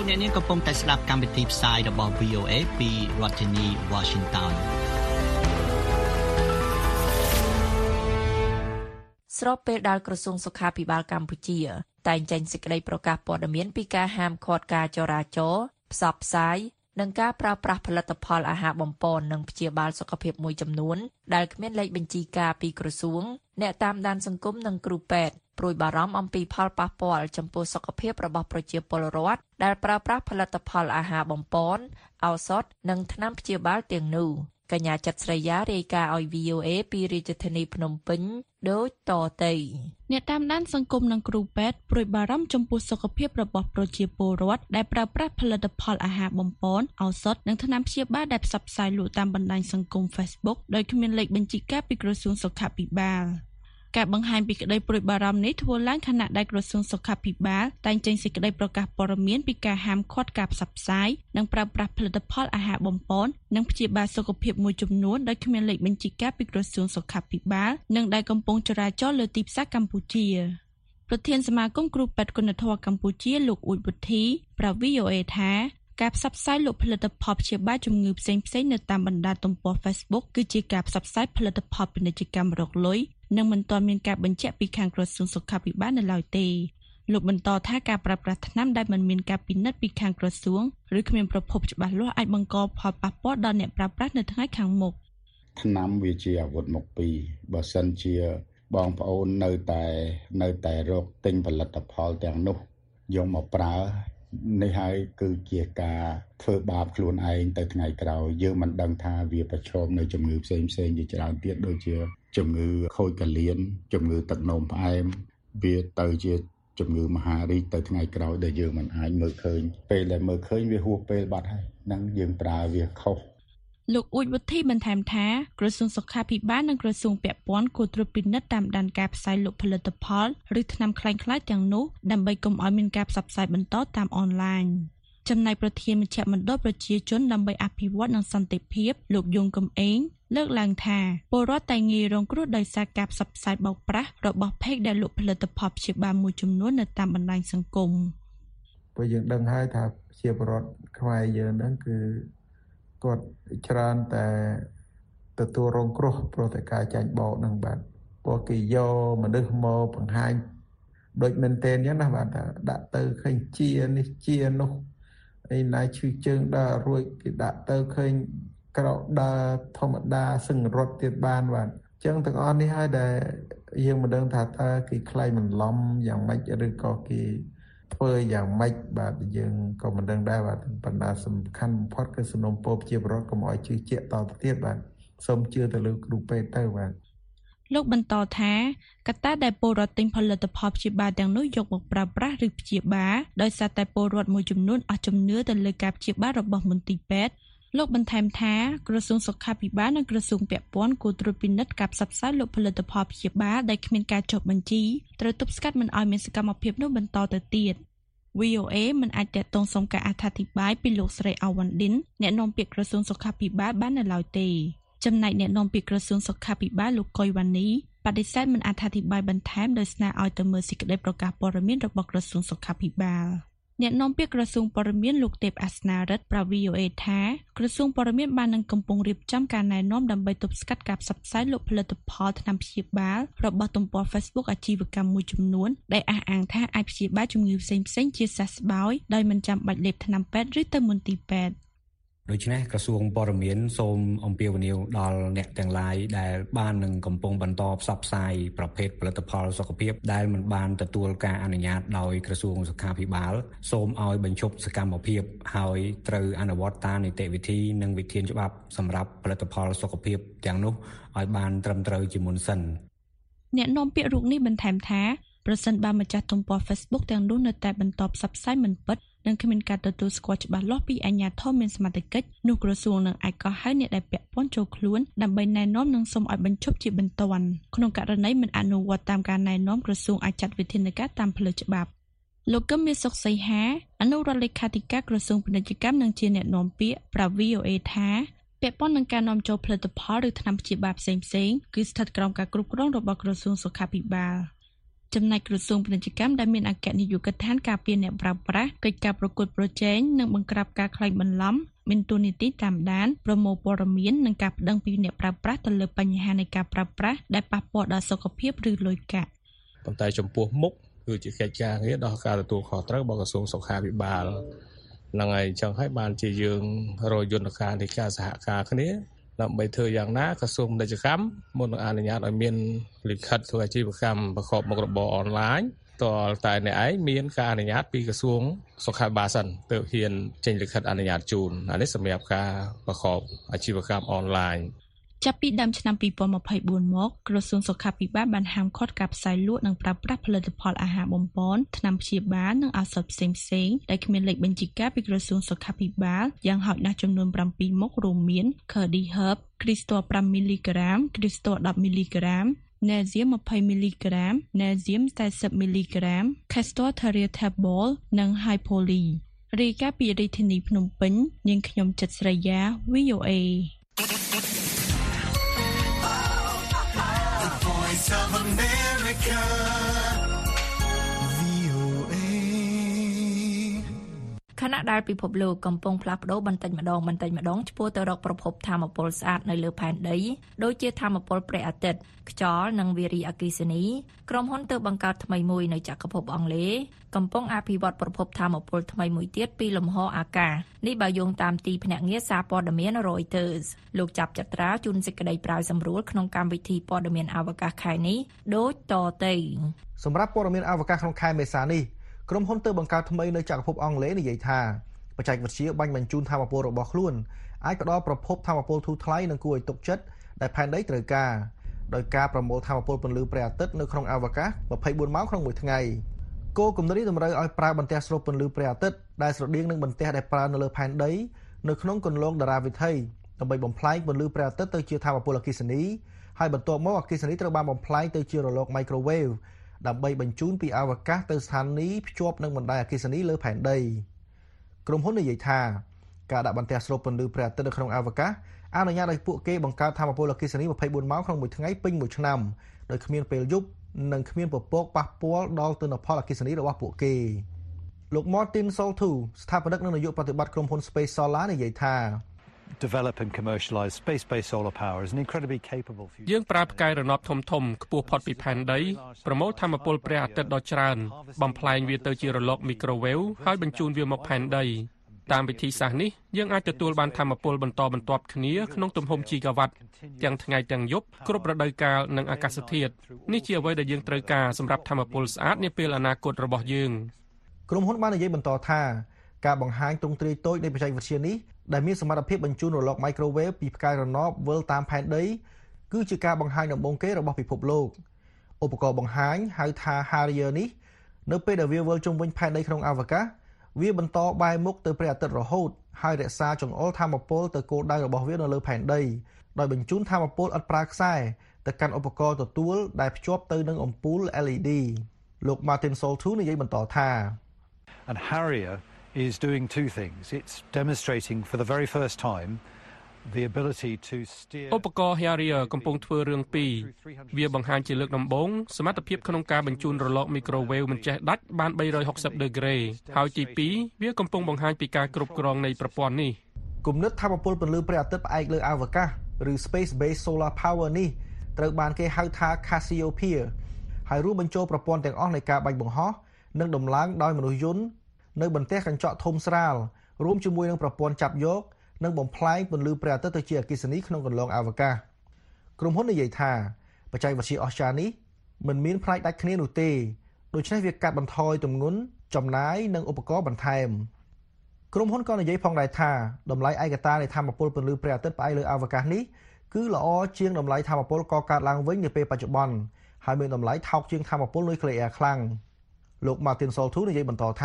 លោកអ្នកនាងកំពុងតែស្ដាប់កម្មវិធីផ្សាយរបស់ វី អូ เอ ពីរដ្ឋធានី Washington ស្របពេលដែលក្រសួងសុខាភិបាលកម្ពុជាតែងចេញសេចក្តីប្រកាសព័ត៌មានពីការហាមឃាត់ការចរាចរណ៍ផ្សព្វផ្សាយនិងការប្រើប្រាស់ផលិតផលអាហារបំពន់និងព្យាបាលសុខភាពមួយចំនួនដែលគ្មានលេខបញ្ជីការពីក្រសួងអ្នកតាមដានសង្គមនិងគ្រូពេទ្យព្រួយបារម្ភអំពីផលប៉ះពាល់ចំពោះសុខភាពរបស់ប្រជាពលរដ្ឋដែលប្រើប្រាស់ផលិតផលអាហារបំពន់ឱសថនិងថ្នាំព្យាបាលទាំងនោះកញ្ញាច័ន្ទស្រីយ៉ារាយការណ៍ឲ្យ វី អូ เอ ពីរាជធានីភ្នំពេញដូចតទៅអ្នកតាមដានសង្គមនិងគ្រូពេទ្យព្រួយបារម្ភចំពោះសុខភាពរបស់ប្រជាពលរដ្ឋដែលប្រើប្រាស់ផលិតផលអាហារបំពន់ឱសថនិងថ្នាំព្យាបាលដែលផ្សព្វផ្សាយលក់តាមបណ្ដាញសង្គម Facebook ដោយគ្មានលេខបញ្ជីការពីក្រសួងសុខាភិបាលការបង្ហាញពីក្តីព្រួយបារម្ភនេះធ្វើឡើងខណៈដែលក្រសួងសុខាភិបាលតែងចេញសេចក្តីប្រកាសព័ត៌មានពីការហាមឃាត់ការផ្សព្វផ្សាយនិងប្រើប្រាស់ផលិតផលអាហារបំពន់និងព្យាបាលសុខភាពមួយចំនួនដោយគ្មានលេខបញ្ជីការពីក្រសួងសុខាភិបាលនិងដែលកំពុងចរាចរលើទីផ្សារកម្ពុជាប្រធានសមាគមគ្រូពេទ្យគុណធម៌កម្ពុជាលោកអ៊ូចវុធី ប្រាប់ វី អូ เอ ថាការផ្សព្វផ្សាយលក់ផលិតផលព្យាបាលជំងឺផ្សេងៗនៅតាមបណ្ដាទំព័រ Facebook គឺជាការផ្សព្វផ្សាយផលិតផលពាណិជ្ជកម្មរកលុយនិងមិនទាន់មានការបញ្ជាក់ពីខាងក្រសួងសុខាភិបាលនៅឡើយទេលោកបន្តថាការប្រើប្រាស់ថ្នាំដែលមិនមានការពិនិត្យពីខាងក្រសួងឬគ្មានប្រភពច្បាស់លាស់អាចបង្កផលប៉ះពាល់ដល់អ្នកប្រើប្រាស់នៅថ្ងៃខាងមុខថ្នាំវាជាអាវុធមុខពីរបើសិនជាបងប្អូននៅតែនៅតែរកទិញផលិតផលទាំងនោះយកមកប្រើនេះហើយគឺជាការធ្វើបាបខ្លួនឯងទៅថ្ងៃក្រោយយើងមិនដឹងថាវាប្រឈមនៅជំងឺផ្សេងផ្សេងជាច្រើនទៀតដូចជាជំងឺខូចកាលៀនជំងឺទឹកនោមផ្អែមវាទៅជាជំងឺមហារីកទៅថ្ងៃក្រោយដែលយើងមិនអាចមើលឃើញពេលដែលមើលឃើញវាហួសពេលបាត់ហើយហ្នឹងយើងប្រើវាខុសលោកអ៊ូចវុធីបន្ថែមថាក្រសួងសុខាភិបាលនិងក្រសួងពាក់ព័ន្ធគួរត្រួតពិនិត្យតាមដានការផ្សាយលក់ផលិតផលឬថ្នាំក្លែងក្លាយទាំងនោះដើម្បីកុំឲ្យមានការផ្សព្វផ្សាយបន្តតាមអនឡាញចំណែកប្រធានមជ្ឈមណ្ឌលប្រជាជនដើម្បីអភិវឌ្ឍនិងសន្តិភាពលោកយងកំឯងលើកឡើងថាពលរដ្ឋតែងាយរងគ្រោះដោយសារការផ្សព្វផ្សាយបោកប្រាស់របស់ផេកដែលលក់ផលិតផលព្យាបាលមួយចំនួននៅតាមបណ្ដាញសង្គមព្រោះយើងដឹងហើយថាជាពលរដ្ឋខ្មែរយើងហ្នឹងគឺគាត់ច្រើនតែទទួលរងគ្រោះព្រោះតែការចាញ់បោកហ្នឹងបាទព្រោះគេយកមនុស្សមកបង្ហាញដូចមែនទែនអញ្ចឹងណាបាទដាក់ទៅឃើញជានេះជានោះឯណាឈឺជើងដើររួចគេដាក់ទៅឃើញក្រោកដើរធម្មតាសឹងរត់ទៀតបានបាទអញ្ចឹងទាំងអស់នេះហើយដែលយើងមិនដឹងថាតើគេខ្លាយបន្លំយ៉ាងម៉េចឬក៏គេធ្វើយ៉ាងម៉េចបាទយើងក៏មិនដឹងដែរបាទប៉ុន្តែសំខាន់បំផុតគឺសំណុំពរជាប្រវត្តិកុំឲ្យជឿជាក់តទៅទៀតបាទសូមជឿទៅលើគ្រូពេទ្យទៅបាទលោកបន្តថាកត្តាដែលពលរដ្ឋទិញផលិតផលព្យាបាលទាំងនោះយកមកប្រើប្រាស់ឬព្យាបាលដោយសារតែពលរដ្ឋមួយចំនួនអស់ជំនឿទៅលើការព្យាបាលរបស់មន្ទីរពេទ្យលោកបន្ថែមថាក្រសួងសុខាភិបាលនិងក្រសួងពាក់ព័ន្ធគួរត្រួតពិនិត្យការផ្សព្វផ្សាយលក់ផលិតផលព្យាបាលដែលគ្មានការចុះបញ្ជីត្រូវទប់ស្កាត់មិនឲ្យមានសកម្មភាពនោះបន្តទៅទៀត វី អូ เอ មិនអាចតាក់ទងសុំការអធិប្បាយពីលោកស្រីអាវ៉ាន់ឌិនអ្នកនាំពាក្យក្រសួងសុខាភិបាលបាននៅឡើយទេចំណែកអ្នកនាំពាក្យក្រសួងសុខាភិបាលលោកកុយវ៉ានីបដិសេធមិនអធិប្បាយបន្ថែមដោយស្នើឲ្យទៅមើលសេចក្តីប្រកាសព័ត៌មានរបស់ក្រសួងសុខាភិបាលអ្នកនាំពាក្យក្រសួងព័ត៌មានលោកទេពអាសនារិទ្ធប្រាប់ វី អូ เอ ថាក្រសួងព័ត៌មានបាននឹងកំពុងរៀបចំការណែនាំដើម្បីទប់ស្កាត់ការផ្សព្វផ្សាយលក់ផលិតផលថ្នាំព្យាបាលរបស់ទំព័រ Facebook អាជីវកម្មមួយចំនួនដែលអះអាងថាអាចព្យាបាលជំងឺផ្សេងៗជាសះស្បើយដោយមិនចាំបាច់លេបថ្នាំពេទ្យឬទៅមន្ទីរពេទ្យដូច្នេះក្រសួងព័ត៌មានសូមអំពាវនាវដល់អ្នកទាំងឡាយដែលបាននឹងកំពុងបន្តផ្សព្វផ្សាយប្រភេទផលិតផលសុខភាពដែលមិនបានទទួលការអនុញ្ញាតដោយក្រសួងសុខាភិបាលសូមឲ្យបញ្ឈប់សកម្មភាពហើយត្រូវអនុវត្តតាមនីតិវិធីនិងវិធានច្បាប់សម្រាប់ផលិតផលសុខភាពទាំងនោះឲ្យបានត្រឹមត្រូវជាមុនសិនអ្នកនាំពាក្យរូបនេះបន្ថែមថាប្រសិនបើម្ចាស់ទំព័រ Facebook ទាំងនោះនៅតែបន្តផ្សព្វផ្សាយមិនពិតនិងគ្មានការទទួលស្គាល់ច្បាស់លាស់ពីអាជ្ញាធរមានសមត្ថកិច្ចនោះក្រសួងនឹងអាចកោះហៅអ្នកដែលពាក់ព័ន្ធចូលខ្លួនដើម្បីណែនាំនិងសូមឲ្យបញ្ឈប់ជាបន្ទាន់ក្នុងករណីមិនអនុវត្តតាមការណែនាំក្រសួងអាចចាត់វិធានការតាមផ្លូវច្បាប់លោកកឹមមានសុខសីហាអនុរដ្ឋលេខាធិការក្រសួងពាណិជ្ជកម្មនិងជាអ្នកនាំពាក្យប្រាប់ វី អូ เอ ថាពាក់ព័ន្ធនឹងការនាំចូលផលិតផលឬថ្នាំព្យាបាលផ្សេងៗគឺស្ថិតក្រោមការគ្រប់គ្រងរបស់ក្រសួងសុខាភិបាលចំណែកក្រសួងពាណិជ្ជកម្មដែលមានអគ្គនាយកដ្ឋានការពារអ្នកប្រើប្រាស់កិច្ចការប្រកួតប្រជែងនិងបង្ក្រាបការក្លែងបន្លំមានតួនាទីតាមដានប្រមូលព័ត៌មាននិងការប្តឹងពីអ្នកប្រើប្រាស់ទៅលើបញ្ហានៃការប្រើប្រាស់ដែលប៉ះពាល់ដល់សុខភាពឬលុយកាក់ប៉ុន្តែចំពោះមុខគឺជាកិច្ចការងារដល់ការទទួលខុសត្រូវរបស់ក្រសួងសុខាភិបាលហ្នឹងហើយអញ្ចឹងហើយបានជាយើងរកយន្តការនៃការសហការគ្នាដើម្បីធ្វើយ៉ាងណាក្រសួងពាណិជ្ជកម្មមុននឹងអនុញ្ញាតឲ្យមានលិខិតធ្វើអាជីវកម្មប្រកបមុខរបរអនឡាញតើតែអ្នកឯងមានការអនុញ្ញាតពីក្រសួងសុខាភិបាលសិនទើបហ៊ានចេញលិខិតអនុញ្ញាតជូនអានេះសម្រាប់ការប្រកបអាជីវកម្មអនឡាញចាប់ពីដើមឆ្នាំពីរពាន់ម្ភៃបួនមកក្រសួងសុខាភិបាលបានហាមឃាត់ការផ្សាយលក់និងប្រើប្រាស់ផលិតផលអាហារបំប៉នថ្នាំព្យាបាលនិងឱសថផ្សេងៗដែលគ្មានលេខបញ្ជីការពីក្រសួងសុខាភិបាលយ៉ាងហោចណាស់ចំនួនប្រាំពីរមុខរួមមាន Cardi Herb, Cristal ប្រាំមីលីក្រាម Cristal ដប់មីលីក្រាម Nazium ម្ភៃមីលីក្រាម Nazium តែសិបមីលីក្រាម Castor Theriatabol និង Hypoly រាយការណ៍ពីរាជធានីភ្នំពេញនាងខ្ញុំចិត្តស្រីយ៉ា វី អូ เอ of America ខណៈដែលពិភពលោកកំពុងផ្លាស់ប្ដូរបន្តិចម្ដងបន្តិចម្ដងឆ្ពោះទៅរកប្រភពថាមពលស្អាតនៅលើផែនដីដូចជាថាមពលព្រះអាទិត្យខ្យល់និងវារីអគ្គិសនីក្រុមហ៊ុនទើបបង្កើតថ្មីមួយនៅចក្រភពអង់គ្លេសកំពុងអភិវឌ្ឍប្រភពថាមពលថ្មីមួយទៀតពីលំហអាកាសនេះបើយោងតាមទីភ្នាក់ងារសារព័ត៌មាន Reuters លោកចាប់ចត្រាជូនសេចក្តីប្រាយសម្រួលក្នុងកម្មវិធីព័ត៌មានអវកាសខែនេះដូចតទៅសម្រាប់ព័ត៌មានអវកាសក្នុងខែមេសានេះក្រុមហ៊ុនទើបបង្កើតថ្មីនៅចក្រភពអង់គ្លេសនិយាយថាបច្ចេកវិទ្យាបាញ់បញ្ជូនថាមពលរបស់ខ្លួនអាចផ្ដល់ប្រភពថាមពលធូរថ្លៃនិងគួរឲ្យទុកចិត្តដែលផែនដីត្រូវការដោយការប្រមូលថាមពលពន្លឺព្រះអាទិត្យនៅក្នុងអវកាសម្ភៃបួនម៉ោងក្នុងមួយថ្ងៃគោលគំនិតនេះតម្រូវឲ្យប្រើបន្ទះស្រូបពន្លឺព្រះអាទិត្យដែលស្រដៀងនឹងបន្ទះដែលប្រើនៅលើផែនដីនៅក្នុងគន្លងតារាវិថីដើម្បីបំផ្លាញពន្លឺព្រះអាទិត្យទៅជាថាមពលអគ្គិសនីហើយបន្ទាប់មកអគ្គិសនីត្រូវបានបំផ្លាញទៅជារលក microwave ដើម្បីបញ្ជូនពីអវកាសទៅស្ថានីយភ្ជាប់នឹងបណ្ដាញអគ្គិសនីលើផែនដីក្រុមហ៊ុននិយាយថាការដាក់បន្ទះស្រូបពន្លឺព្រះអាទិត្យនៅក្នុងអវកាសអនុញ្ញាតឲ្យពួកគេបង្កើតថាមពលអគ្គិសនីម្ភៃបួនម៉ោងក្នុងមួយថ្ងៃពេញមួយឆ្នាំដោយគ្មានពេលយប់និងគ្មានពពកប៉ះពាល់ដល់ទិន្នផលអគ្គិសនីរបស់ពួកគេលោក Martin Soltu ស្ថាបនិកនិងនាយកប្រតិបត្តិក្រុមហ៊ុន Space Solar និយាយថា develop and commercialize space-based solar power is an incredibly capable យើងប្រើផ្កាយរណបធំធំខ្ពស់ផុតពីផែនដីប្រមូលថាមពលព្រះអាទិត្យដ៏ច្រើនបំផ្លាញវាទៅជារលក microwave ហើយបញ្ជូនវាមកផែនដីតាមវិធីសាស្ត្រនេះយើងអាចទទួលបានថាមពលបន្តបន្ទាប់គ្នាក្នុងទំហំ gigawatt ទាំងថ្ងៃទាំងយប់គ្រប់រដូវកាលនិងអាកាសធាតុនេះជាអ្វីដែលយើងត្រូវការសម្រាប់ថាមពលស្អាតនាពេលអនាគតរបស់យើងក្រុមហ៊ុនបាននិយាយបន្តថាការបង្ហាញទ្រង់ទ្រាយតូចនៃបច្ចេកវិទ្យានេះដែលមានសមត្ថភាពបញ្ជូនរលក microwave ពីផ្កាយរណបវិលតាមផែនដីគឺជាការបង្ហាញដំបូងគេរបស់ពិភពលោកឧបករណ៍បង្ហាញហៅថា Harrier នេះនៅពេលដែលវាវិលជុំវិញផែនដីក្នុងអវកាសវាបន្តបែរមុខទៅព្រះអាទិត្យរហូតហើយរក្សាចង្អុលថាមពលទៅគោលដៅរបស់វានៅលើផែនដីដោយបញ្ជូនថាមពលឥតប្រើខ្សែទៅកាន់ឧបករណ៍ទទួលដែលភ្ជាប់ទៅនឹងអំពូល แอล อี ดี លោក Martin Soltu និយាយបន្តថា And Harrier is doing two things. It's demonstrating for the very first time the ability to steer ឧបករណ៍ Harrier កំពុងធ្វើរឿងពីរវាបង្ហាញជាលើកដំបូងសមត្ថភាពក្នុងការបញ្ជូនរលក microwave មិនចេះដាច់បានបីរយហុកសិបដឺក្រេហើយទីពីរវាកំពុងបង្ហាញពីការគ្រប់គ្រងនៃប្រព័ន្ធនេះគំនិតថាមពលពន្លឺព្រះអាទិត្យផ្អែកលើអវកាសឬ space based solar power នេះត្រូវបានគេហៅថា Cassiopeia ហើយរួមបញ្ចូលប្រព័ន្ធទាំងអស់នៃការបាញ់បង្ហោះនិងដំឡើងដោយមនុស្សយន្តនៅបន្ទះកញ្ចក់ធំស្រាលរួមជាមួយនឹងប្រព័ន្ធចាប់យកនិងបំផ្លាញពន្លឺព្រះអាទិត្យទៅជាអគ្គិសនីក្នុងកន្លងអវកាសក្រុមហ៊ុននិយាយថាបច្ចេកវិទ្យាអស្ចារ្យនេះមិនមានផ្នែកដាច់គ្នានោះទេដូច្នេះវាកាត់បន្ថយទម្ងន់ចំណាយនិងឧបករណ៍បន្ថែមក្រុមហ៊ុនក៏និយាយផងដែរថាតម្លៃឯកតានៃថាមពលពន្លឺព្រះអាទិត្យផ្អែកលើអវកាសនេះគឺល្អជាងតម្លៃថាមពលកកើតឡើងវិញនាពេលបច្ចុប្បន្នហើយមានតម្លៃថោកជាងថាមពលនុយក្លេអ៊ែរខ្លាំងលោក Martin Soltu និយាយបន្តថា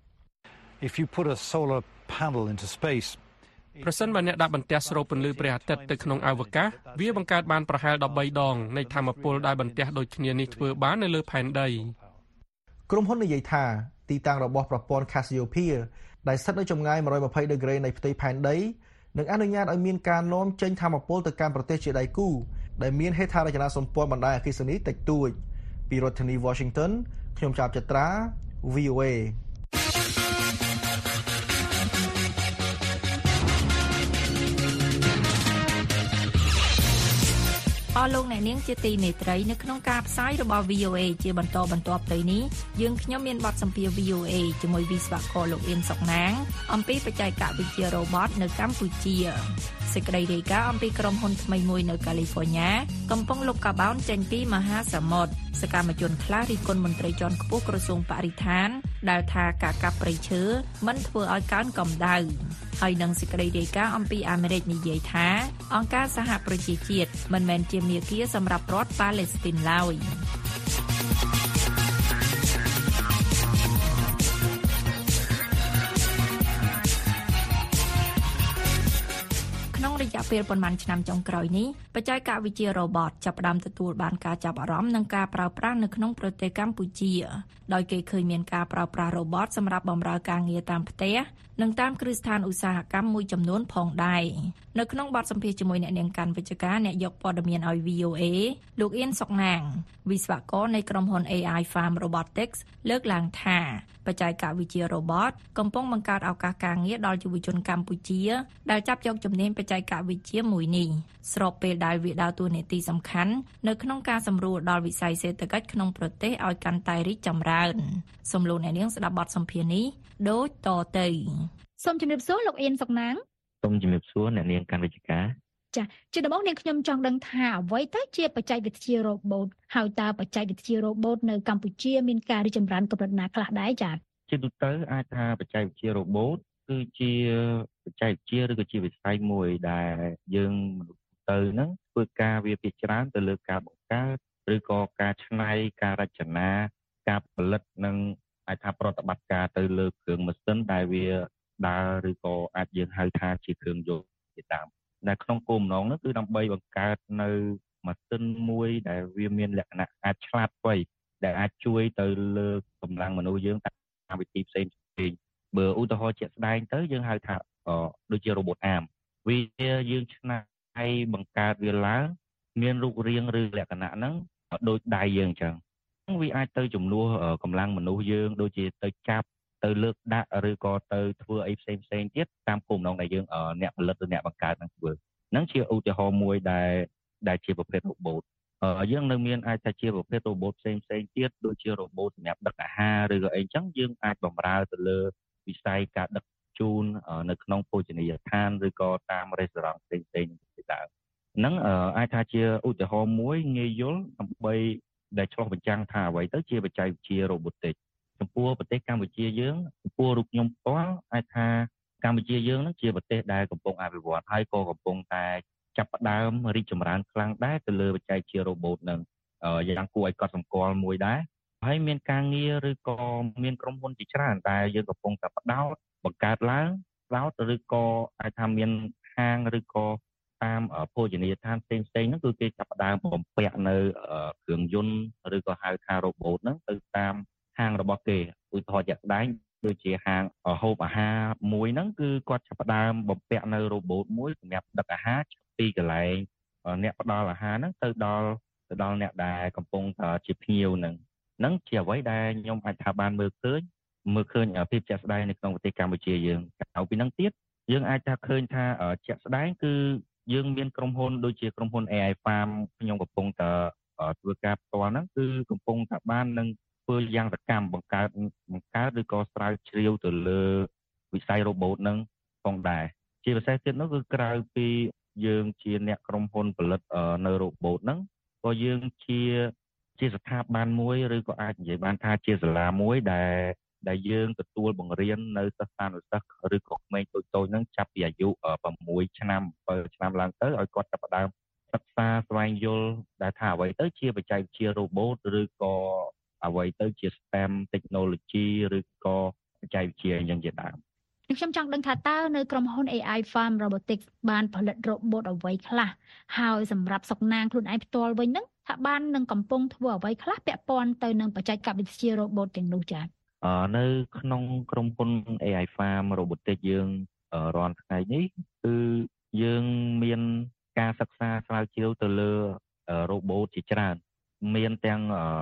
If you put a solar panel into space ប្រសិនបើអ្នកដាក់បន្ទះស្រូបពន្លឺព្រះអាទិត្យទៅក្នុងអវកាសវាបង្កើតបានប្រហែលដប់បីដងនៃថាមពលដែលបន្ទះដូចគ្នានេះធ្វើបាននៅលើផែនដីក្រុមហ៊ុននិយាយថាទីតាំងរបស់ប្រព័ន្ធ Cassiopeia ដែលស្ថិតនៅចម្ងាយmột trăm hai mươiដឺក្រេនៃផ្ទៃផែនដីនឹងអនុញ្ញាតឲ្យមានការនាំចេញថាមពលទៅកាន់ប្រទេសជាដៃគូដែលមានហេដ្ឋារចនាសម្ព័ន្ធបណ្ដាញអគ្គិសនីតិចតួចពីរដ្ឋធានី Washington ខ្ញុំចាប់ចត្រា វី អូ เอអស់លោកអ្នកនាងជាទីមេត្រីនៅក្នុងការផ្សាយរបស់ វី អូ เอ ជាបន្តបន្ទាប់ទៅនេះយើងខ្ញុំមានបទសម្ភាសន៍ វី អូ เอ ជាមួយវិស្វករលោកអៀនសុកណាងអំពីបច្ចេកវិទ្យា robot នៅកម្ពុជាសេចក្តីរាយការណ៍អំពីក្រុមហ៊ុនថ្មីមួយនៅកាលីហ្វ័រញ៉ាកំពុងលុបកាបូនចេញពីមហាសមុទ្រសកម្មជនខ្លះរិះគន់មន្ត្រីជាន់ខ្ពស់ក្រសួងបរិស្ថានដែលថាការកាប់ព្រៃឈើមិនធ្វើឲ្យកើនកម្ដៅហើយនឹងសេចក្តីរាយការណ៍អំពីអាមេរិកនិយាយថាអង្គការសហប្រជាជាតិមិនមែនជាមាគ៌ាសម្រាប់រដ្ឋប៉ាឡេស្ទីនឡើយក្នុងរយៈពេលប៉ុន្មានឆ្នាំចុងក្រោយនេះបច្ចេកវិទ្យា robot ចាប់ផ្ដើមទទួលបានការចាប់អារម្មណ៍និងការប្រើប្រាស់នៅក្នុងប្រទេសកម្ពុជាដោយគេឃើញមានការប្រើប្រាស់ robot សម្រាប់បម្រើការងារតាមផ្ទះនិងតាមគ្រឹះស្ថានឧស្សាហកម្មមួយចំនួនផងដែរនៅក្នុងបទសម្ភាសន៍ជាមួយអ្នកនាងកាន់វិជ្ជការអ្នកយកព័ត៌មានឲ្យ វី អូ เอ លោកអៀនសុកណាងវិស្វករនៃក្រុមហ៊ុន เอ ไอ Farm Robotics លើកឡើងថាបច្ចេកវិទ្យា robot កំពុងបង្កើតឱកាសការងារដល់យុវជនកម្ពុជាដែលចាប់យកជំនាញបច្ចេកវិទ្យាមួយនេះស្របពេលដែលវាដើរតួនាទីសំខាន់នៅក្នុងការសម្រួលដល់វិស័យសេដ្ឋកិច្ចក្នុងប្រទេសឲ្យកាន់តែរីកចម្រើនសូមលោកអ្នកនាងស្ដាប់បទសម្ភាសន៍នេះដូចតទៅសូមជម្រាបសួរលោកអៀនសុកណាងសូមជម្រាបសួរអ្នកនាងកាន់វិជ្ជការចាជាដំបូងនាងខ្ញុំចង់ដឹងថាអ្វីទៅជាបច្ចេកវិទ្យា robot ហើយតើបច្ចេកវិទ្យា robot នៅកម្ពុជាមានការរីកចម្រើនកម្រិតណាខ្លះដែរចាជាទូទៅអាចថាបច្ចេកវិទ្យា robot គឺជាបច្ចេកវិទ្យាឬក៏ជាវិស័យមួយដែលយើងមនុស្សទៅហ្នឹងធ្វើការវាភាគច្រើនទៅលើការបង្កើតឬក៏ការច្នៃការរចនាការផលិតនិងអាចថាប្រតិបត្តិការទៅលើគ្រឿងម៉ាស៊ីនដែលវាដើរឬក៏អាចយើងហៅថាជាគ្រឿងយន្តជាដើមដែលក្នុងគោលបំណងនោះគឺដើម្បីបង្កើតនៅម៉ាស៊ីនមួយដែលវាមានលក្ខណៈអាចឆ្លាតវៃដែលអាចជួយទៅលើកម្លាំងមនុស្សយើងតាមវិធីផ្សេងៗបើឧទាហរណ៍ជាក់ស្ដែងទៅយើងហៅថាដូចជា robot arm វាយើងឆ្នៃបង្កើតវាឡើងមានរូបរាងឬលក្ខណៈហ្នឹងដូចដៃយើងអញ្ចឹងវាអាចទៅជំនួសកម្លាំងមនុស្សយើងដូចជាទៅចាប់ទៅលើកដាក់ឬក៏ទៅធ្វើអីផ្សេងផ្សេងទៀតតាមគោលបំណងដែលយើងអ្នកផលិតឬអ្នកបង្កើតនឹងធ្វើហ្នឹងជាឧទាហរណ៍មួយដែលដែលជាប្រភេទ robot យើងនៅមានអាចថាជាប្រភេទ robot ផ្សេងផ្សេងទៀតដូចជា robot សម្រាប់ដឹកអាហារឬក៏អីអញ្ចឹងយើងអាចបម្រើទៅលើវិស័យការដឹកជូននៅក្នុងភោជនីយដ្ឋានឬក៏តាម restaurant ផ្សេងផ្សេងជាដើមហ្នឹងអាចថាជាឧទាហរណ៍មួយងាយយល់ដើម្បីដែលឆ្លុះបញ្ចាំងថាអ្វីទៅជាបច្ចេកវិទ្យា robotic ចំពោះប្រទេសកម្ពុជាយើងចំពោះរូបខ្ញុំផ្ទាល់អាចថាកម្ពុជាយើងនឹងជាប្រទេសដែលកំពុងអភិវឌ្ឍហើយក៏កំពុងតែចាប់ផ្ដើមរីកចម្រើនខ្លាំងដែរទៅលើបច្ចេកវិទ្យា robot នឹងយ៉ាងគួរឲ្យកត់សម្គាល់មួយដែរហើយមានការងារឬក៏មានក្រុមហ៊ុនជាច្រើនដែលយើងកំពុងតែបដោតបង្កើតឡើងផ្ដោតឬក៏អាចថាមានហាងឬក៏តាមភោជនីយដ្ឋានផ្សេងផ្សេងហ្នឹងគឺគេចាប់ផ្ដើមបំពាក់នៅគ្រឿងយន្តឬក៏ហៅថា robot ហ្នឹងទៅតាមហាងរបស់គេឧទាហរណ៍ជាក់ស្ដែងដូចជាហាងហូបអាហារមួយហ្នឹងគឺគាត់ចាប់ផ្ដើមបំពាក់នៅ robot មួយសម្រាប់ដឹកអាហារពីកន្លែងអ្នកផ្ដល់អាហារហ្នឹងទៅដល់ទៅដល់អ្នកដែលកំពុងជាភ្ញៀវហ្នឹងហ្នឹងជាអ្វីដែលខ្ញុំអាចថាបានមើលឃើញមើលឃើញភាពជាក់ស្ដែងនៅក្នុងប្រទេសកម្ពុជាយើងក្រៅពីហ្នឹងទៀតយើងអាចថាឃើញថាជាក់ស្ដែងគឺយើងមានក្រុមហ៊ុនដូចជាក្រុមហ៊ុន เอ ไอ Farm ខ្ញុំកំពុងតែធ្វើការផ្ទាល់ហ្នឹងគឺកំពុងតែបាននឹងធ្វើយ៉ាងសកម្មបង្កើតបង្កើតឬក៏ស្រាវជ្រាវទៅលើវិស័យ robot ហ្នឹងផងដែរជាពិសេសទៀតនោះគឺក្រៅពីយើងជាអ្នកក្រុមហ៊ុនផលិតនៅ robot ហ្នឹងក៏យើងជាជាស្ថាប័នមួយឬក៏អាចនិយាយបានថាជាសាលាមួយដែលដែលយើងទទួលបង្រៀននៅសិស្សសានុសិស្សឬក៏ក្មេងតូចៗហ្នឹងចាប់ពីអាយុ6ឆ្នាំ7ឆ្នាំឡើងទៅឲ្យគាត់ចាប់ផ្ដើមសិក្សាស្វែងយល់ដែលថាអ្វីទៅជាបច្ចេកវិទ្យា robot ឬក៏អ្វីទៅជា STEM technology ឬក៏បច្ចេកវិទ្យាអញ្ចឹងជាដើមខ្ញុំចង់ដឹងថាតើនៅក្រុមហ៊ុន เอ ไอ Farm Robotics បានផលិត robot អ្វីខ្លះហើយសម្រាប់សុកណាងខ្លួនឯងផ្ទាល់វិញហ្នឹងថាបាននឹងកំពុងធ្វើអ្វីខ្លះពាក់ព័ន្ធទៅនឹងបច្ចេកវិទ្យា robot ទាំងនោះចា៎អឺនៅក្នុងក្រុមហ៊ុន เอ ไอ Farm Robotics យើងរាល់ថ្ងៃនេះគឺយើងមានការសិក្សាស្រាវជ្រាវទៅលើ robot ជាច្រើនមានទាំង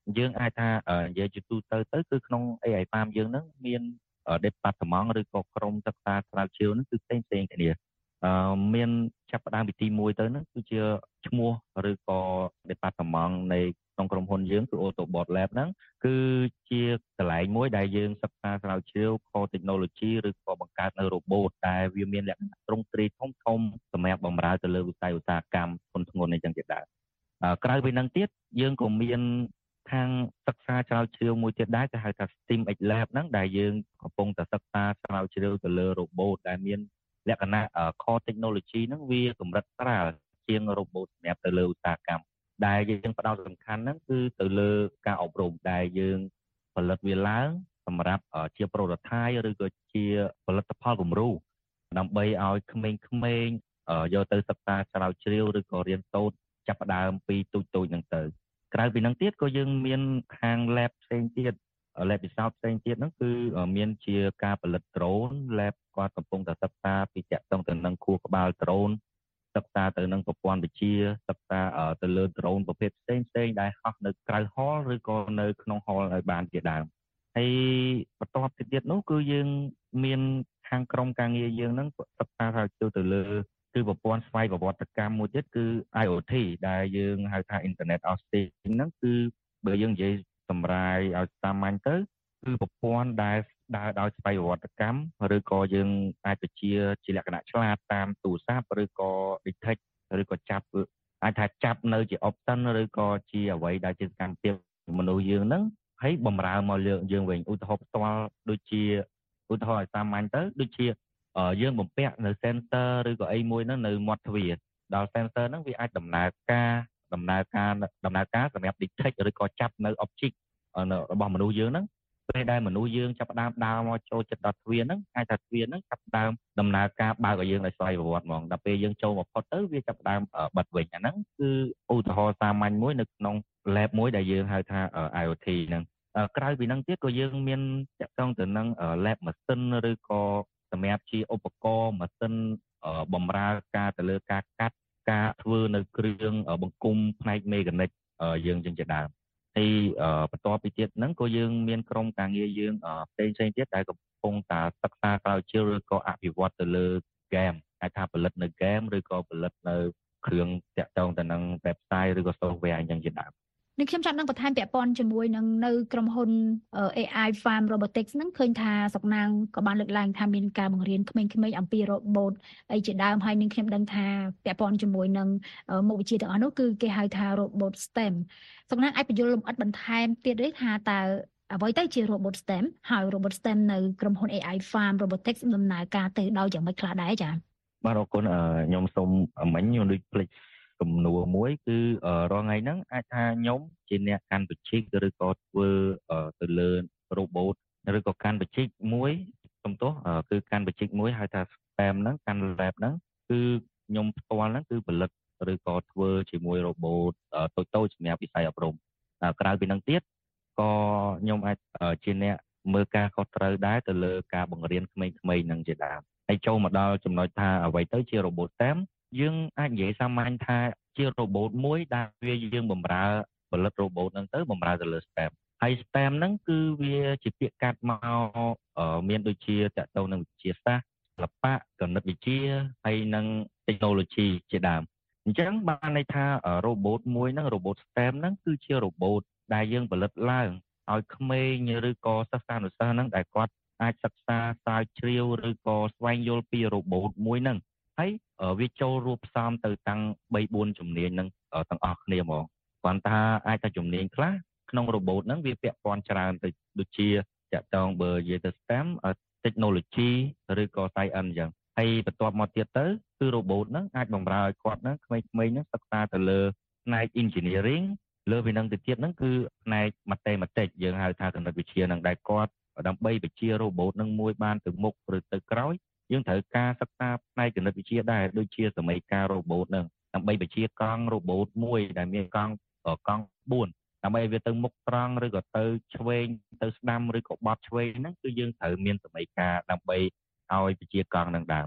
យើងអាចថានិយាយជាទូទៅទៅគឺក្នុង เอ ไอ Farm យើងហ្នឹងមាន department ឬក៏ក្រុមសិក្សាស្រាវជ្រាវហ្នឹងគឺផ្សេងផ្សេងគ្នាអឺមានចាប់ផ្ដើមពីទីមួយទៅហ្នឹងគឺជាឈ្មោះឬក៏ department នៃក្នុងក្រុមហ៊ុនយើងគឺ Autobot Lab ហ្នឹងគឺជាកន្លែងមួយដែលយើងសិក្សាស្រាវជ្រាវ core technology ឬក៏បង្កើតនៅ robot ដែលវាមានលក្ខណៈទ្រង់ទ្រាយធំធំសម្រាប់បម្រើទៅលើវិស័យឧស្សាហកម្មធុនធ្ងន់អីចឹងជាដើមក្រៅពីហ្នឹងទៀតយើងក៏មានខាងសិក្សាស្រាវជ្រាវមួយទៀតដែរគេហៅថា STEAM X Lab ហ្នឹងដែលយើងកំពុងតែសិក្សាស្រាវជ្រាវទៅលើ robot ដែលមានលក្ខណៈ core technology ហ្នឹងវាកម្រិតស្រាលជាង robot សម្រាប់ទៅលើឧស្សាហកម្មដែលយើងផ្ដោតសំខាន់ហ្នឹងគឺទៅលើការអប់រំដែលយើងផលិតវាឡើងសម្រាប់ជា prototype ឬក៏ជាផលិតផលគំរូដើម្បីឲ្យក្មេងៗយកទៅសិក្សាស្រាវជ្រាវឬក៏រៀនសូត្រចាប់ផ្ដើមពីទូចៗហ្នឹងទៅក្រៅពីហ្នឹងទៀតក៏យើងមានខាង lab ផ្សេងទៀត lab ពិសោធន៍ផ្សេងទៀតហ្នឹងគឺមានជាការផលិត drone lab គាត់កំពុងតែសិក្សាពីតាក់ទងទៅនឹងខួរក្បាល drone សិក្សាទៅនឹងប្រព័ន្ធវិទ្យាសិក្សាទៅលើ drone ប្រភេទផ្សេងផ្សេងដែលហោះនៅក្រៅ hall ឬក៏នៅក្នុង hall ឲ្យបានជាដើមហើយបន្ទាប់ទៅទៀតនោះគឺយើងមានខាងក្រុមការងារយើងហ្នឹងសិក្សាស្រាវជ្រាវទៅលើគឺប្រព័ន្ធស្វ័យប្រវត្តិកម្មមួយទៀតគឺ ไอ โอ ที ដែលយើងហៅថា Internet of Things ហ្នឹងគឺបើយើងនិយាយសម្រាយឲ្យសាមញ្ញទៅគឺប្រព័ន្ធដែលដើរដោយស្វ័យប្រវត្តិកម្មឬក៏យើងអាចទៅជាជាលក្ខណៈឆ្លាតតាមទូរស័ព្ទឬក៏ detect ឬក៏ចាប់អាចថាចាប់នៅជា option ឬក៏ជាអ្វីដែលជាសកម្មភាពមនុស្សយើងហ្នឹងហើយបំរើមកលើយើងវិញឧទាហរណ៍ផ្ទាល់ដូចជាឧទាហរណ៍ឲ្យសាមញ្ញទៅដូចជាយើងបំពាក់នៅ sensor ឬក៏អីមួយហ្នឹងនៅមាត់ទ្វារដល់ sensor ហ្នឹងវាអាចដំណើរការដំណើរការដំណើរការសម្រាប់ detect ឬក៏ចាប់នៅ object របស់មនុស្សយើងហ្នឹងពេលដែលមនុស្សយើងចាប់ផ្ដើមដើរមកចូលចិត្តដល់ទ្វារហ្នឹងអាចថាទ្វារហ្នឹងចាប់ផ្ដើមដំណើរការបើកឲ្យយើងដោយស្វ័យប្រវត្តិហ្មងដល់ពេលយើងចូលមកផុតទៅវាចាប់ផ្ដើមបិទវិញអាហ្នឹងគឺឧទាហរណ៍សាមញ្ញមួយនៅក្នុង lab មួយដែលយើងហៅថា ไอ โอ ที ហ្នឹងក្រៅពីហ្នឹងទៀតក៏យើងមានតាក់ទងទៅនឹង lab ម៉ាស៊ីនឬក៏សម្រាប់ជាឧបករណ៍ម៉ាស៊ីនបំរើការទៅលើការកាត់ការធ្វើនៅគ្រឿងបង្គុំផ្នែកមេកានិកយើងចឹងជាដើមហើយបន្ទាប់ពីទៀតហ្នឹងក៏យើងមានក្រុមការងារយើងផ្សេងផ្សេងទៀតដែលកំពុងតែសិក្សាស្រាវជ្រាវឬក៏អភិវឌ្ឍទៅលើ game អាចថាផលិតនៅ game ឬក៏ផលិតនៅគ្រឿងតាក់ទងទៅនឹង website ឬក៏ software អញ្ចឹងជាដើមនេះខ្ញុំចង់ដឹងបន្ថែមពាក់ព័ន្ធជាមួយនឹងនៅក្រុមហ៊ុន เอ ไอ Farm Robotics ហ្នឹងឃើញថាសុកណាងក៏បានលើកឡើងថាមានការបង្រៀនក្មេងៗអំពី robot អីជាដើមហើយនឹងខ្ញុំដឹងថាពាក់ព័ន្ធជាមួយនឹងមុខវិជ្ជាទាំងអស់នោះគឺគេហៅថា robot STEM សុកណាងអាចបញ្យល់លម្អិតបន្ថែមទៀតទេថាតើអ្វីទៅជា robot STEM ហើយ robot STEM នៅក្រុមហ៊ុន เอ ไอ Farm Robotics ដំណើរការទៅដោយយ៉ាងម៉េចខ្លះដែរចា៎បាទអរគុណខ្ញុំសូមមិញខ្ញុំដូចភ្លេចសំណួរមួយគឺរងថ្ងៃហ្នឹងអាចថាខ្ញុំជាអ្នកកាន់បច្ចេកឬក៏ធ្វើទៅលើ robot ឬក៏កាន់បច្ចេកមួយសំទោសគឺកាន់បច្ចេកមួយហៅថា STEM ហ្នឹងកាន់ lab ហ្នឹងគឺខ្ញុំផ្ទាល់ហ្នឹងគឺផលិតឬក៏ធ្វើជាមួយ robot តូចៗសម្រាប់វិស័យអប់រំក្រៅពីហ្នឹងទៀតក៏ខ្ញុំអាចជាអ្នកមើលការខុសត្រូវដែរទៅលើការបង្រៀនក្មេងៗហ្នឹងជាដើមហើយចូលមកដល់ចំណុចថាអ្វីទៅជា robot STEMយើងអាចនិយាយសាមញ្ញថាជា robot មួយដែលវាយើងបំរើផលិត robot ហ្នឹងទៅបំរើទៅលើ STEM ហើយ STEM ហ្នឹងគឺវាជាពាក្យកាត់មកមានដូចជាតកតងនឹងវិទ្យាសាស្ត្រសិល្បៈគណិតវិទ្យាហើយនិង technology ជាដើមអញ្ចឹងបានន័យថា robot មួយហ្នឹង robot STEM ហ្នឹងគឺជា robot ដែលយើងផលិតឡើងឲ្យក្មេងឬក៏សិស្សានុសិស្សហ្នឹងដែលគាត់អាចសិក្សាស្រាវជ្រាវឬក៏ស្វែងយល់ពី robot មួយហ្នឹងហើយវាចូលរួមផ្សំទៅតាំង បីបួន ជំនាញហ្នឹងទាំងអស់គ្នាហ្មងគ្រាន់តែអាចថាជំនាញខ្លះក្នុង robot ហ្នឹងវាពាក់ព័ន្ធច្រើនទៅដូចជាតាក់ទងបើនិយាយទៅ STEM technology ឬក៏ science អញ្ចឹងហើយបន្ទាប់មកទៀតទៅគឺ robot ហ្នឹងអាចបម្រើឲ្យគាត់ហ្នឹងក្មេងៗហ្នឹងសិក្សាទៅលើផ្នែក engineering លើពីហ្នឹងទៅទៀតហ្នឹងគឺផ្នែក mathematics យើងហៅថាគណិតវិទ្យាហ្នឹងដែលគាត់ដើម្បីបញ្ជា robot ហ្នឹងមួយបានទៅមុខឬទៅក្រោយយើងត្រូវការសិក្សាផ្នែកគណិតវិទ្យាដែរដូចជាសមីការ robot ហ្នឹងដើម្បីបញ្ជាកង់ robot មួយដែលមានកង់កង់បួនដើម្បីឲ្យវាទៅមុខត្រង់ឬក៏ទៅឆ្វេងទៅស្ដាំឬក៏បត់ឆ្វេងហ្នឹងគឺយើងត្រូវមានសមីការដើម្បីឲ្យបញ្ជាកង់ហ្នឹងដើម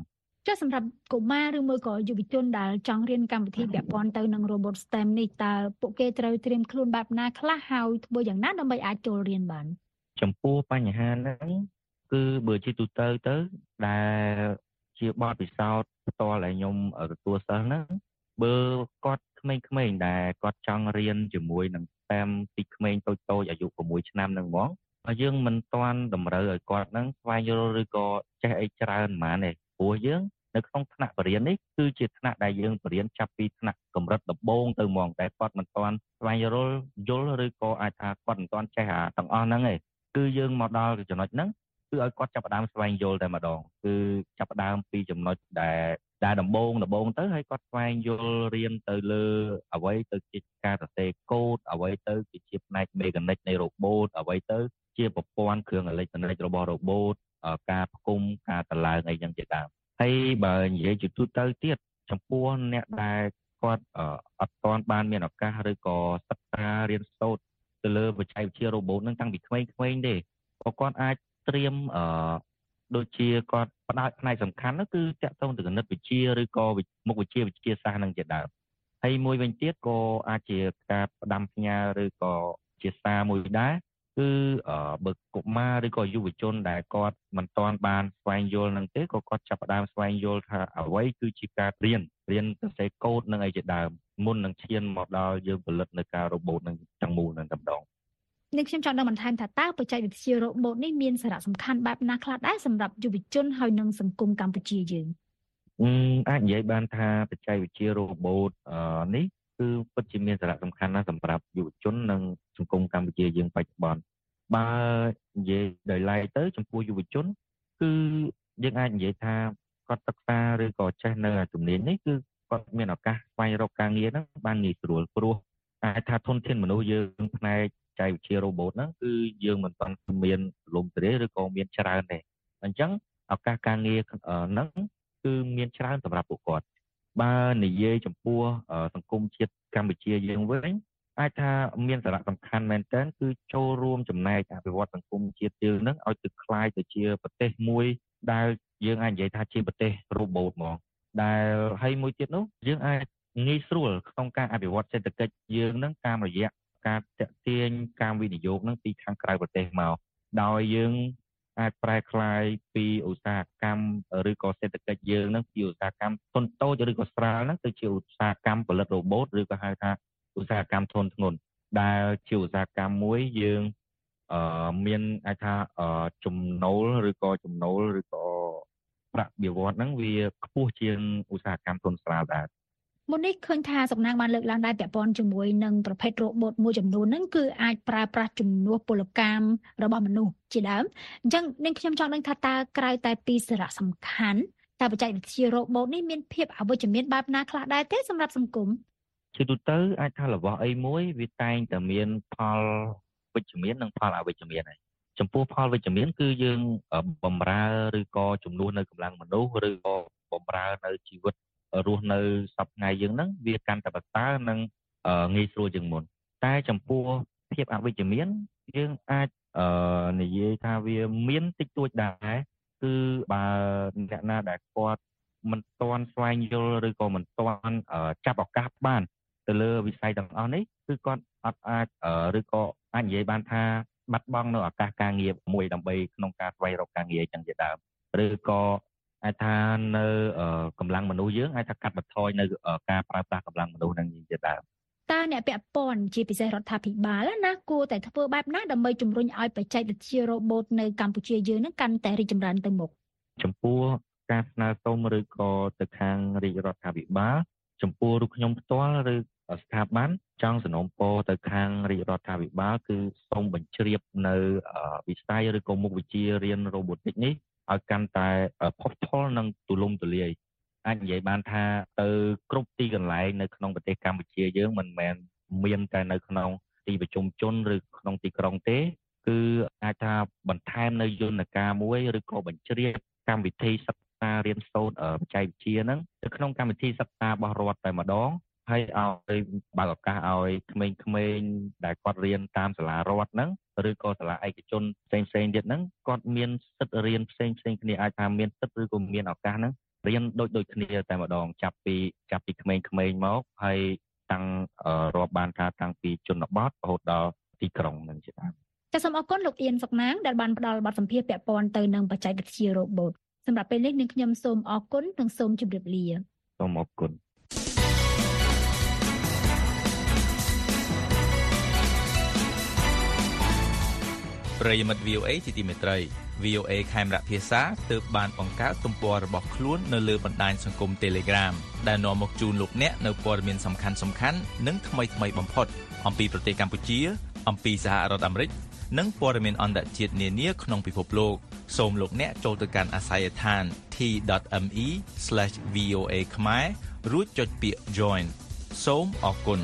ចុះសម្រាប់កុមារឬមួយក៏យុវជនដែលចង់រៀនកម្មវិធីពាក់ព័ន្ធទៅនឹង robot STEM នេះតើពួកគេត្រូវត្រៀមខ្លួនបែបណាខ្លះហើយធ្វើយ៉ាងណាដើម្បីអាចចូលរៀនបានចំពោះបញ្ហាហ្នឹងគឺបើជាទូទៅទៅដែលជាបទពិសោធន៍ផ្ទាល់ដែលខ្ញុំទទួលសិស្សហ្នឹងបើគាត់ក្មេងៗដែលគាត់ចង់រៀនជាមួយនឹង STEM ពីក្មេងតូចៗអាយុ6ឆ្នាំហ្នឹងហ្មងហើយយើងមិនទាន់តម្រូវឲ្យគាត់ហ្នឹងស្វែងយល់ឬក៏ចេះអីច្រើនហ្មងទេព្រោះយើងនៅក្នុងថ្នាក់បរិញ្ញានេះគឺជាថ្នាក់ដែលយើងបរិញ្ញាចាប់ពីថ្នាក់កម្រិតដំបូងទៅហ្មងតែគាត់មិនទាន់ស្វែងយល់យល់ឬក៏អាចថាគាត់មិនទាន់ចេះអាទាំងអស់ហ្នឹងទេគឺយើងមកដល់ចំណុចហ្នឹងគឺឲ្យគាត់ចាប់ផ្ដើមស្វែងយល់តែម្ដងគឺចាប់ផ្ដើមពីចំណុចដែលដែលដំបូងដំបូងទៅឲ្យគាត់ស្វែងយល់រៀនទៅលើអ្វីទៅជាការសរសេរកូដអ្វីទៅជាផ្នែកមេកានិកនៃ robot អ្វីទៅជាប្រព័ន្ធគ្រឿងអេឡិចត្រូនិករបស់ robot ការផ្គុំការតឡើងអីយ៉ាងជាដើមហើយបើនិយាយជាទូទៅទៀតចំពោះអ្នកដែលគាត់អត់ទាន់បានមានឱកាសឬក៏សិក្សារៀនសូត្រទៅលើបច្ចេកវិទ្យា robot ហ្នឹងតាំងពីក្មេងៗទេក៏គាត់អាចត្រៀមអឺដូចជាគាត់ផ្ដោតផ្នែកសំខាន់នោះគឺតាក់ទងទៅគណិតវិទ្យាឬក៏មុខវិជ្ជាវិទ្យាសាស្ត្រនឹងជាដើមហើយមួយវិញទៀតក៏អាចជាការផ្ដាំផ្ញើឬក៏ជាសារមួយដែរគឺបើកុមារឬក៏យុវជនដែលគាត់មិនទាន់បានស្វែងយល់នឹងទេក៏គាត់ចាប់ផ្ដើមស្វែងយល់ថាអ្វីគឺជាការរៀនរៀនសរសេរកូដនឹងអីជាដើមមុននឹងឈានមកដល់យើងផលិតនៅការ robot នឹងទាំងមូលនឹងតែម្ដងនេះខ្ញុំចង់ដឹងបន្ថែមថាតើបច្ចេកវិទ្យា robot នេះមានសារៈសំខាន់បែបណាខ្លះដែរសម្រាប់យុវជនហើយនិងសង្គមកម្ពុជាយើងអាចនិយាយបានថាបច្ចេកវិទ្យា robot នេះគឺពិតជាមានសារៈសំខាន់ណាស់សម្រាប់យុវជននិងសង្គមកម្ពុជាយើងបច្ចុប្បន្នបើនិយាយដោយឡែកទៅចំពោះយុវជនគឺយើងអាចនិយាយថាគាត់សិក្សាឬក៏ចេះនៅជំនាញនេះគឺគាត់មានឱកាសស្វែងរកការងារហ្នឹងបានងាយស្រួលព្រោះអាចថាធនធានមនុស្សយើងផ្នែកបច្ចេកវិទ្យា robot ហ្នឹងគឺយើងមិនទាន់មានលំទរាឬក៏មានច្រើនទេអញ្ចឹងឱកាសការងារហ្នឹងគឺមានច្រើនសម្រាប់ពួកគាត់បើនិយាយចំពោះសង្គមជាតិកម្ពុជាយើងវិញអាចថាមានសារៈសំខាន់មែនទែនគឺចូលរួមចំណែកអភិវឌ្ឍសង្គមជាតិយើងហ្នឹងឲ្យទៅคล้ายទៅជាប្រទេសមួយដែលយើងអាចនិយាយថាជាប្រទេស robot ហ្មងដែលហើយមួយទៀតនោះយើងអាចងាយស្រួលក្នុងការអភិវឌ្ឍសេដ្ឋកិច្ចយើងហ្នឹងតាមរយៈការតាក់ទាញការវិនិយោគនឹងពីខាងក្រៅប្រទេសមកដោយយើងអាចប្រែក្លាយពីឧស្សាហកម្មឬក៏សេដ្ឋកិច្ចយើងនឹងពីឧស្សាហកម្មធុនតូចឬក៏ស្រាលហ្នឹងទៅជាឧស្សាហកម្មផលិត robot ឬក៏ហៅថាឧស្សាហកម្មធុនធ្ងន់ដែលជាឧស្សាហកម្មមួយយើងអឺមានអាចថាចំណូលឬក៏ចំណូលឬក៏ប្រាក់បៀវត្សហ្នឹងវាខ្ពស់ជាងឧស្សាហកម្មធុនស្រាលដែរមុននេះឃើញថាសំណាងបានលើកឡើងដែរពាក់ព័ន្ធជាមួយនឹងប្រភេទ robot មួយចំនួនហ្នឹងគឺអាចប្រើប្រាស់ជំនួសពលកម្មរបស់មនុស្សជាដើមអញ្ចឹងនឹងខ្ញុំចង់ដឹងថាតើក្រៅតែពីសារៈសំខាន់តើបច្ចេកវិទ្យា robot នេះមានភាពអវិជ្ជមានបែបណាខ្លះដែរទេសម្រាប់សង្គមជាទូទៅអាចថារបស់អីមួយវាតែងតែមានផលវិជ្ជមាននិងផលអវិជ្ជមានហើយចំពោះផលវិជ្ជមានគឺយើងបំរើឬក៏ជំនួសនៅកម្លាំងមនុស្សឬក៏បំរើនៅជីវិតរស់នៅសប្តាហ៍យើងហ្នឹងវាកាន់តែប្រសើរនិងងាយស្រួលជាងមុនតែចំពោះភាពអវិជ្ជមានយើងអាចនិយាយថាវាមានតិចតួចដែរគឺបើអ្នកណាដែលគាត់មិនទាន់ស្វែងយល់ឬក៏មិនទាន់ចាប់ឱកាសបានទៅលើវិស័យទាំងអស់នេះគឺគាត់អត់អាចឬក៏អាចនិយាយបានថាបាត់បង់នៅឱកាសការងារមួយដើម្បីក្នុងការស្វែងរកការងារអញ្ចឹងជាដើមឬក៏អាចថានៅកម្លាំងមនុស្សយើងអាចថាកាត់បន្ថយនៅការប្រើប្រាស់កម្លាំងមនុស្សនឹងជាដើមតើអ្នកពាក់ព័ន្ធជាពិសេសរដ្ឋាភិបាលណាគួរតែធ្វើបែបណាដើម្បីជំរុញឲ្យបច្ចេកវិទ្យា robot នៅកម្ពុជាយើងនឹងកាន់តែរីកចម្រើនទៅមុខចំពោះការស្នើសុំឬក៏ទៅខាងរាជរដ្ឋាភិបាលចំពោះរូបខ្ញុំផ្ទាល់ឬស្ថាប័នចង់សនំពរទៅខាងរាជរដ្ឋាភិបាលគឺសូមបញ្ជ្រាបនៅវិស័យឬក៏មុខវិជ្ជារៀន robotics នេះឲ្យកាន់តែផុសផុលនិងទូលំទូលាយអាចនិយាយបានថាទៅគ្រប់ទីកន្លែងនៅក្នុងប្រទេសកម្ពុជាយើងមិនមែនមានតែនៅក្នុងទីប្រជុំជនឬក្នុងទីក្រុងទេគឺអាចថាបន្ថែមនៅយន្តការមួយឬក៏បញ្ជ្រាបកម្មវិធីសិក្សារៀនសូត្របច្ចេកវិទ្យាហ្នឹងនៅក្នុងកម្មវិធីសិក្សារបស់រដ្ឋតែម្ដងហើយឲ្យបើកឱកាសឲ្យក្មេងៗដែលគាត់រៀនតាមសាលារដ្ឋហ្នឹងឬក៏សាលាឯកជនផ្សេងៗទៀតហ្នឹងគាត់មានសិទ្ធិរៀនផ្សេងៗគ្នាអាចថាមានសិទ្ធិឬក៏មានឱកាសហ្នឹងរៀនដូចដូចគ្នាតែម្ដងចាប់ពីចាប់ពីក្មេងៗមកហើយតាំងរាប់បានថាតាំងពីជនបទរហូតដល់ទីក្រុងនឹងជាដើមចាសសូមអរគុណលោកអៀនសុកណាងដែលបានផ្ដល់បទសម្ភាសន៍ពាក់ព័ន្ធទៅនឹងបច្ចេកវិទ្យា robot សម្រាប់ពេលនេះនាងខ្ញុំសូមអរគុណនិងសូមជម្រាបលាសូមអរគុណប្រិយមិត្ត វី អូ เอ ជាទីមេត្រី វី អូ เอ ខេមរៈភាសាទើបបានបង្កើតទំព័ររបស់ខ្លួននៅលើបណ្ដាញសង្គម Telegram ដែលនាំមកជូនលោកអ្នកនៅព័ត៌មានសំខាន់ៗនិងថ្មីៗបំផុតអំពីប្រទេសកម្ពុជាអំពីសហរដ្ឋអាមេរិកនិងព័ត៌មានអន្តរជាតិនានាក្នុងពិភពលោកសូមលោកអ្នកចូលទៅកាន់អាស័យដ្ឋាន t dot m e slash v o a ខ្មែររួចចុចពាក្យ join សូមអរគុណ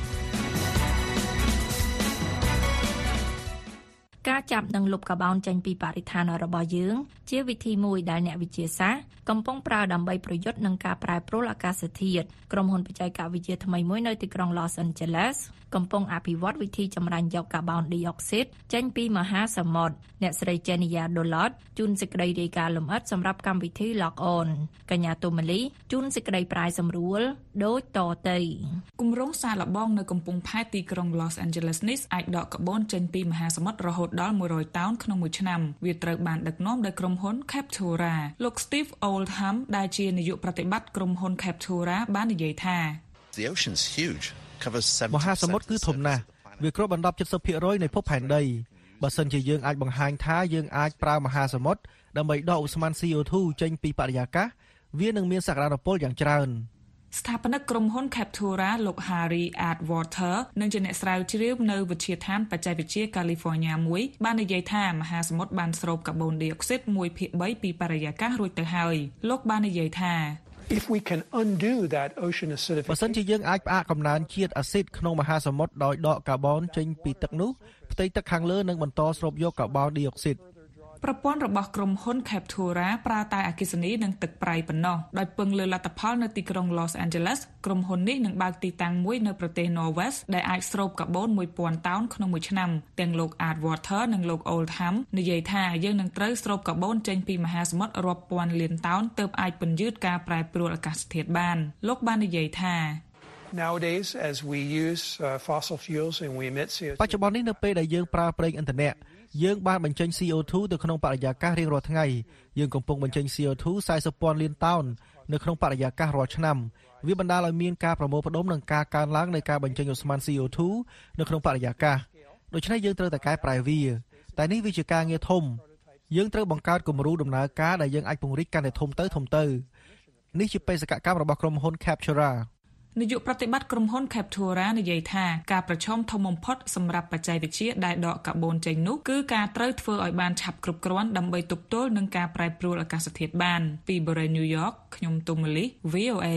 ការចាប់និងលុបកាបូនចេញពីបរិស្ថានរបស់យើងជាវិធីមួយដែលអ្នកវិទ្យាសាស្ត្រកំពុងប្រើដើម្បីប្រយុទ្ធនឹងការប្រែប្រួលអាកាសធាតុក្រុមហ៊ុនបច្ចេកវិទ្យាថ្មីមួយនៅទីក្រុង Los Angeles កំពុងអភិវឌ្ឍវិធីចម្រាញ់យកកាបូនឌីអុកស៊ីតចេញពីមហាសមុទ្រអ្នកស្រី Jenia Dolot ជូនសេចក្តីរាយការណ៍លម្អិតសម្រាប់កម្មវិធី Log On កញ្ញាទូម៉ាលីជូនសេចក្តីប្រាយសម្រួលដូចតទៅគម្រោងសាកល្បងនៅកំពង់ផែទីក្រុង Los Angeles នេះអាចដកកាបូនចេញពីមហាសមុទ្ររហូតដល់មួយរយតោនក្នុងមួយឆ្នាំវាត្រូវបានដឹកនាំដោយក្រុមហ៊ុន Captura លោក Steve Oldham ដែលជានាយកប្រតិបត្តិក្រុមហ៊ុន Captura បាននិយាយថា The ocean's huge covers មហាសមុទ្រគឺធំណាស់វាគ្របដណ្ដប់ เจ็ดสิบភាគរយ នៃភពផែនដីបើសិនជាយើងអាចបង្ហាញថាយើងអាចប្រើមហាសមុទ្រដើម្បីដកឧស្ម័ន C O two ចេញពីបរិយាកាសវានឹងមានសក្តានុពលយ៉ាងច្រើនស្ថាបនិកក្រុមហ៊ុន Captura លោក Harry Atwater និងជាអ្នកស្រាវជ្រាវនៅវិទ្យាដ្ឋានបច្ចេកវិទ្យា California មួយបាននិយាយថាមហាសមុទ្របានស្រូបកាបូនឌីអុកស៊ីត មួយភាគបី ពីបរិយាកាសរួចទៅហើយលោកបាននិយាយថា If we can undo that ocean acidification បើសិនជាយើងអាចផ្អាកកំណើនជាតិអាស៊ីតក្នុងមហាសមុទ្រដោយដកកាបូនចេញពីទឹកនោះផ្ទៃទឹកខាងលើនឹងបន្តស្រូបយកកាបូនឌីអុកស៊ីតប្រព័ន្ធរបស់ក្រុមហ៊ុន Captura ប្រើតែអគ្គិសនីនិងទឹកប្រៃប៉ុណ្ណោះដោយពឹងលើលទ្ធផលនៅទីក្រុង Los Angeles ក្រុមហ៊ុននេះនឹងបើកទីតាំងមួយនៅប្រទេស Norway ដែលអាចស្រូបកាបូន មួយពាន់តោនក្នុងមួយឆ្នាំទាំងលោក Atwater និងលោក Oldham និយាយថាយើងនឹងត្រូវស្រូបកាបូនចេញពីមហាសមុទ្ររាប់ពាន់លានតោនទើបអាចពន្យឺតការប្រែប្រួលអាកាសធាតុបានលោកបាននិយាយថា Nowadays as we use uh, fossil fuels and we emit C O two បច្ចុប្បន្ននេះនៅពេលដែលយើងប្រើប្រេងឥន្ធនៈយើងបានបញ្ចេញ C O two ទៅក្នុងបរិយាកាសរៀងរាល់ថ្ងៃយើងកំពុងបញ្ចេញ C O two សែសិបពាន់លានតោននៅក្នុងបរិយាកាសរាល់ឆ្នាំវាបណ្ដាលឲ្យមានការប្រមូលផ្ដុំនិងការកើនឡើងនៃការបញ្ចេញឧស្ម័ន C O two នៅក្នុងបរិយាកាសដូច្នេះយើងត្រូវតែកែប្រែវាតែនេះវាជាការងារធំយើងត្រូវបង្កើតគំរូដំណើរការដែលយើងអាចពង្រីកកាន់តែធំទៅធំទៅនេះជាបេសកកម្មរបស់ក្រុមហ៊ុន Captura នាយកប្រតិបត្តិក្រុមហ៊ុន Captura និយាយថាការប្រឈមធំបំផុតសម្រាប់បច្ចេកវិទ្យាដែលដកកាបូនចេញនោះគឺការត្រូវធ្វើឲ្យបានឆាប់គ្រប់គ្រាន់ដើម្បីទប់ទល់នឹងការប្រែប្រួលអាកាសធាតុបានពីបូរី New York ខ្ញុំទូម៉ាលី V O A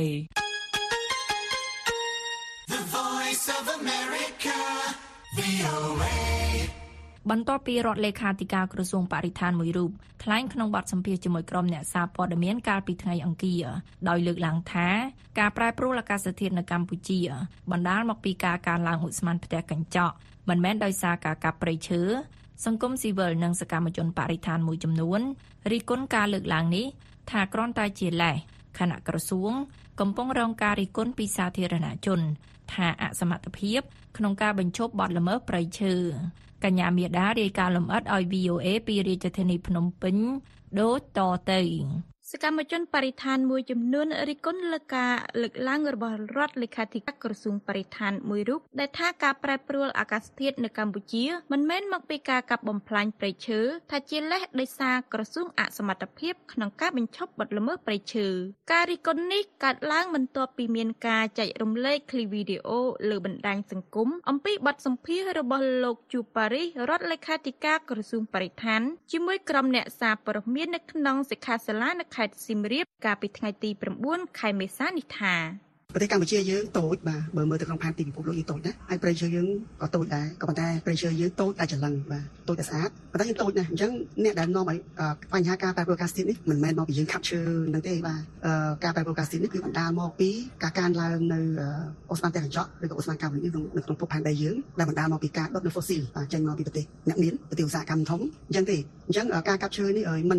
The Voice of America V O A បន្ទាប់ពីរដ្ឋលេខាធិការក្រសួងបរិស្ថានមួយរូបថ្លែងក្នុងបទសម្ភាសន៍ជាមួយក្រុមអ្នកសារព័ត៌មានកាលពីថ្ងៃអង្គារដោយលើកឡើងថាការប្រែប្រួលអាកាសធាតុនៅកម្ពុជាបណ្ដាលមកពីការកើនឡើងឧស្ម័នផ្ទះកញ្ចក់មិនមែនដោយសារការកាប់ព្រៃឈើសង្គមស៊ីវិលនិងសកម្មជនបរិស្ថានមួយចំនួនរិះគន់ការលើកឡើងនេះថាគ្រាន់តែជាលេសខណៈក្រសួងកំពុងរងការរិះគន់ពីសាធារណជនថាអសមត្ថភាពក្នុងការបញ្ឈប់បទល្មើសព្រៃឈើកញ្ញាមាតារាយការណ៍លម្អិតឲ្យ V O A ពីរាជធានីភ្នំពេញដូចតទៅសកម្មជនបរិស្ថានមួយចំនួនរិះគន់លើការលើកឡើងរបស់រដ្ឋលេខាធិការក្រសួងបរិស្ថានមួយរូបដែលថាការប្រែប្រួលអាកាសធាតុនៅកម្ពុជាមិនមែនមកពីការកាប់បំផ្លាញព្រៃឈើថាជាលេសដោយសារក្រសួងអសមត្ថភាពក្នុងការបញ្ឈប់បទល្មើសព្រៃឈើការរិះគន់នេះកើតឡើងបន្ទាប់ពីមានការចែករំលែកคลิปវីដេអូលើបណ្ដាញសង្គមអំពីបទសម្ភាសន៍របស់លោកជូប៉ារីសរដ្ឋលេខាធិការក្រសួងបរិស្ថានជាមួយក្រុមអ្នកសារព័ត៌មាននៅក្នុងសិក្ខាសាលានៅខេត្តសៀមរាបកាលពីថ្ងៃទីប្រាំបួនខែមេសានេះថាប្រទេសកម្ពុជាយើងតូចបាទបើមើលទៅក្នុងផែនទីពិភពលោកយើងតូចណាស់ហើយព្រៃឈើយើងក៏តូចដែរក៏ប៉ុន្តែព្រៃឈើយើងតូចតែច្រឡឹងបាទតូចតែស្អាតប៉ុន្តែយើងតូចណាស់អញ្ចឹងអ្នកដែលនាំឲ្យបញ្ហាការប្រែប្រួលអាកាសធាតុនេះមិនមែនមកពីយើងខាប់ឈើនឹងទេបាទការប្រែប្រួលអាកាសធាតុនេះគឺបណ្ដាលមកពីការកើនឡើងនៅអូស្ម័នផ្ទះកញ្ចក់ឬក៏អូស្ម័នកាបូនិកនៅក្នុងភពផែនដីយើងដែលបណ្ដាលមកពីការដុតនៅ fossil បាទចេញមកពីប្រទេសអ្នកមានប្រទេសឧស្សាហកម្មធំអញ្ចឹងទេអញ្ចឹងការកាប់ឈើនេះមិនទេ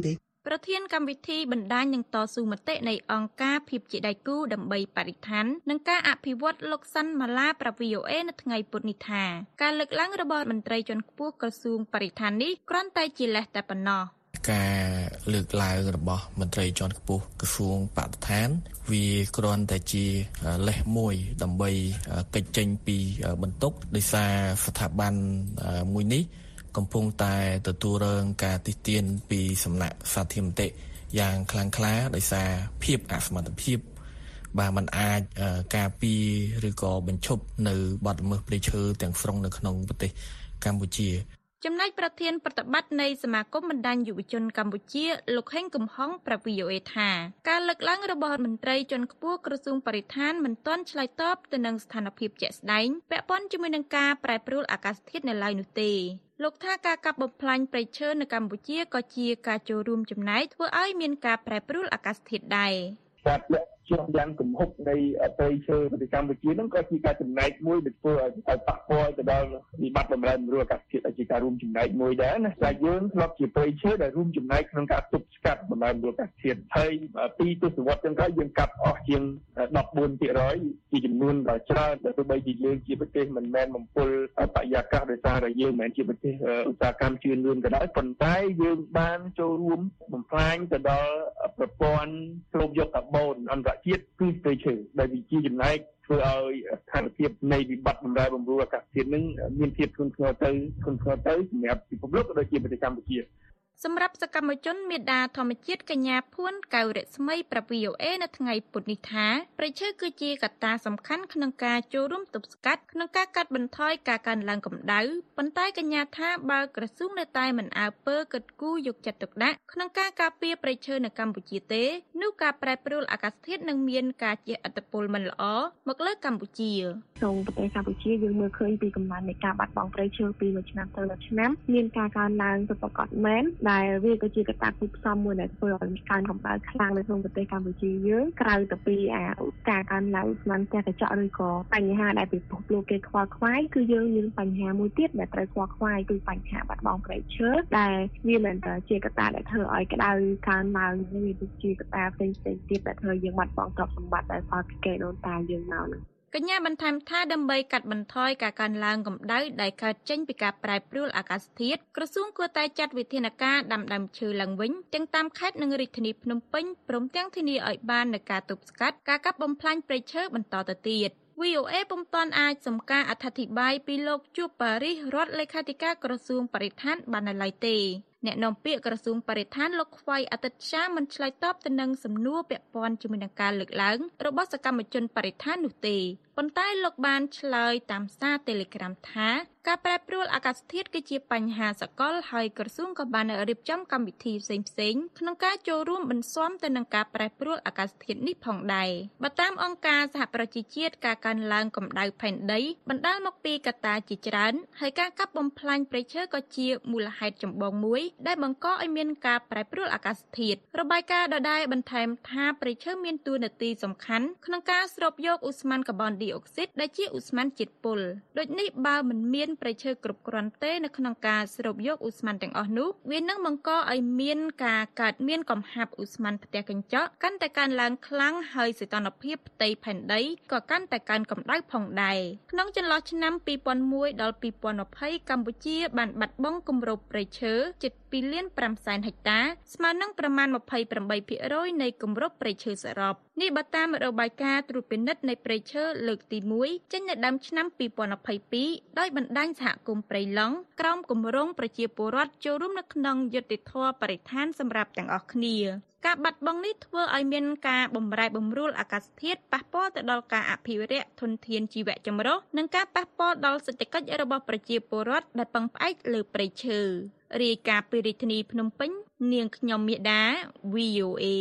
ប្រធានកម្មវិធីបណ្ដាញនឹងតស៊ូមតិនៃអង្គការភាពជាដៃគូដើម្បីបរិស្ថាននិងការអភិវឌ្ឍលោកសាន់ម៉ាឡាប្រាប់ វី អូ អេ នៅថ្ងៃពុធនេះថាការលើកឡើងរបស់មន្ត្រីជាន់ខ្ពស់ក្រសួងបរិស្ថាននេះគ្រាន់តែជាលេសតែប៉ុណ្ណោះការលើកឡើងរបស់មន្ត្រីជាន់ខ្ពស់ក្រសួងបរិស្ថានវាគ្រាន់តែជាលេសមួយដើម្បីកិច្ចចេញពីបន្ទុកដោយសារស្ថាប័នមួយនេះកំពុងតែទទួលរងការទិទានពីសំណាក់សាធារណមតិយ៉ាងខ្លាំងក្លាដោយសារភាពអសមត្ថភាពបាទมันអាចការពារឬក៏បញ្ឈប់នៅបទល្មើសព្រៃឈើទាំងស្រុងនៅក្នុងប្រទេសកម្ពុជាចំណែកប្រធានប្រតិបត្តិនៃសមាគមបណ្ដាញយុវជនកម្ពុជាលោកហេងកំហុងប្រាប់ វី អូ អេ ថាការលើកឡើងរបស់មន្ត្រីជាន់ខ្ពស់ក្រសួងបរិស្ថានមិនទាន់ឆ្លើយតបទៅនឹងស្ថានភាពជាក់ស្ដែងពាក់ព័ន្ធជាមួយនឹងការប្រែប្រួលអាកាសធាតុនៅឡើយនោះទេលោកថាការកាប់បំផ្លាញព្រៃឈើនៅកម្ពុជាក៏ជាការចូលរួមចំណែកធ្វើឲ្យមានការប្រែប្រួលអាកាសធាតុដែរការធ្លាក់ចុះយ៉ាងគំហុកនៃព្រៃឈើប្រទេសកម្ពុជាហ្នឹងក៏ជាការចំណែកមួយដែលធ្វើឲ្យប៉ះពាល់ទៅដល់វិបត្តិបំរែបំរួលអាកាសធាតុជាការរួមចំណែកមួយដែរណាតែយើងធ្លាប់ជាព្រៃឈើដែលរួមចំណែកក្នុងការទប់ស្កាត់បំរែបំរួលអាកាសធាតុហើយពីទសវត្សរ៍ចុងក្រោយយើងកាត់អស់ជាង ដប់បួនភាគរយ ជាចំនួនដ៏ច្រើនដែលទោះបីជាយើងជាប្រទេសមិនមែនបំពុលបរិយាកាសដោយសារតែយើងមិនមែនជាប្រទេសឧស្សាហកម្មជឿនលឿនក៏ដោយប៉ុន្តែយើងបានចូលរួមបំផ្លាញទៅដល់ប្រព័ន្ធស្រូបយកកាបូនអន្តរជាតិគឺព្រៃឈើដែលវាជាចំណែកធ្វើឲ្យស្ថានភាពនៃវិបត្តិបំរែបំរួលអាកាសធាតុនឹងមានភាពធ្ងន់ធ្ងរទៅធ្ងន់ធ្ងរទៅសម្រាប់ពិភពលោកក៏ដូចជាប្រទេសកម្ពុជាសម្រាប់សកម្មជនមេដាធម្មជាតិកញ្ញាភួនកៅរស្មីប្រាប់ វី អូ អេ នៅថ្ងៃពុធនេះថាព្រៃឈើគឺជាកត្តាសំខាន់ក្នុងការចូលរួមទប់ស្កាត់ក្នុងការកាត់បន្ថយការកើនឡើងកម្ដៅប៉ុន្តែកញ្ញាថាបើក្រសួងនៅតែមិនអើពើគិតគូរយកចិត្តទុកដាក់ក្នុងការការពារព្រៃឈើនៅកម្ពុជាទេនោះការប្រែប្រួលអាកាសធាតុនឹងមានការជះឥទ្ធិពលមិនល្អមកលើកម្ពុជាក្នុងប្រទេសកម្ពុជាយើងមើលឃើញពីកំណើននៃការបាត់បង់ព្រៃឈើពីមួយឆ្នាំទៅមួយឆ្នាំមានការកើនឡើងទៅប្រកបមែនដែលវាក៏ជាកត្តាគូផ្សំមួយដែលធ្វើឲ្យកើនកម្ដៅខ្លាំងនៅក្នុងប្រទេសកម្ពុជាយើងក្រៅទៅពីអាការកើនឡើងស្មានផ្ទះកញ្ចក់ឬក៏បញ្ហាដែលពិភពលោកគេខ្វល់ខ្វាយគឺយើងមានបញ្ហាមួយទៀតដែលត្រូវខ្វល់ខ្វាយគឺបញ្ហាបាត់បង់ព្រៃឈើដែលវាមិនតែជាកត្តាដែលធ្វើឲ្យក្តៅកើនឡើងនេះវាជាកត្តាផ្សេងៗទៀតដែលធ្វើយើងបាត់បង់ទ្រព្យសម្បត្តិដែលសល់ពីកេរដូនតាយើងមកនោះកញ្ញាបន្ថែមថាដើម្បីកាត់បន្ថយការកើនឡើងកម្ដៅដែលកើតចេញពីការប្រែប្រួលអាកាសធាតុក្រសួងគួរតែចាត់វិធានការដាំដើមឈើឡើងវិញទាំងតាមខេត្តនិងរាជធានីភ្នំពេញព្រមទាំងធានាឲ្យបាននូវការទប់ស្កាត់ការកាប់បំផ្លាញព្រៃឈើបន្តទៅទៀត វី អូ អេ ពុំទាន់អាចសំការអត្ថាធិប្បាយពីលោកជួបប៉ារីសរដ្ឋលេខាធិការក្រសួងបរិស្ថានបាននៅឡើយទេអ្នកនាំពាក្យក្រសួងបរិស្ថានលោកខ្វៃអតិតជាមិនឆ្លើយតបទៅនឹងសំណួរពាក់ព័ន្ធជាមួយនឹងការលើកឡើងរបស់សកម្មជនបរិស្ថាននោះទេប៉ុន្តែលោកបានឆ្លើយតាមសារ Telegram ថាការប្រែប្រួលអាកាសធាតុគឺជាបញ្ហាសកលហើយក្រសួងក៏បានរៀបចំកម្មវិធីផ្សេងៗក្នុងការចូលរួមបន្ស៊ាំទៅនឹងការប្រែប្រួលអាកាសធាតុនេះផងដែរបើតាមអង្គការសហប្រជាជាតិការកើនឡើងកម្ដៅផែនដីបណ្ដាលមកពីកត្តាជាច្រើនហើយការកាប់បំផ្លាញព្រៃឈើក៏ជាមូលហេតុចម្បងមួយដែលបង្កឲ្យមានការប្រែប្រួលអាកាសធាតុរបាយការណ៍ដដែលបន្ថែមថាព្រៃឈើមានតួនាទីសំខាន់ក្នុងការស្រូបយកឧស្ម័នកាបូនឌីអុកស៊ីតដែលជាឧស្ម័នជាតិពុលដូចនេះបើមិនមានព្រៃឈើគ្រប់គ្រាន់ទេនៅក្នុងការស្រូបយកឧស្ម័នទាំងអស់នោះវានឹងបង្កឲ្យមានការកើតមានកំហាប់ឧស្ម័នផ្ទះកញ្ចក់កាន់តែកើនឡើងខ្លាំងហើយសីតុណ្ហភាពផ្ទៃផែនដីក៏កាន់តែកើនកម្ដៅផងដែរក្នុងចន្លោះឆ្នាំពីរពាន់មួយដល់ពីរពាន់ម្ភៃកម្ពុជាបានបាត់បង់គម្របព្រៃឈើជិតពីរលានប្រាំសែនហិកតាស្មើនឹងប្រមាណ ម្ភៃប្រាំបីភាគរយ នៃគម្របព្រៃឈើសរុបនេះបើតាមរបាយការណ៍ត្រួតពិនិត្យនៃព្រៃឈើលើកទីមួយចេញនៅដើមឆ្នាំពីរពាន់ម្ភៃពីរដោយបណ្ដាញសហគមន៍ព្រៃឡង់ក្រោមគម្រោងប្រជាពលរដ្ឋចូលរួមនៅក្នុងយុទ្ធធម៌បរិស្ថានសម្រាប់ទាំងអស់គ្នាការបាត់បង់នេះធ្វើឲ្យមានការបំរែបំរួលអាកាសធាតុប៉ះពាល់ទៅដល់ការអភិរក្សធនធានជីវៈចម្រុះនិងការប៉ះពាល់ដល់សេដ្ឋកិច្ចរបស់ប្រជាពលរដ្ឋដែលពឹងផ្អែកលើព្រៃឈើរាយការណ៍ពីរាជធានីភ្នំពេញនាងខ្ញុំមាតា វី អូ អេ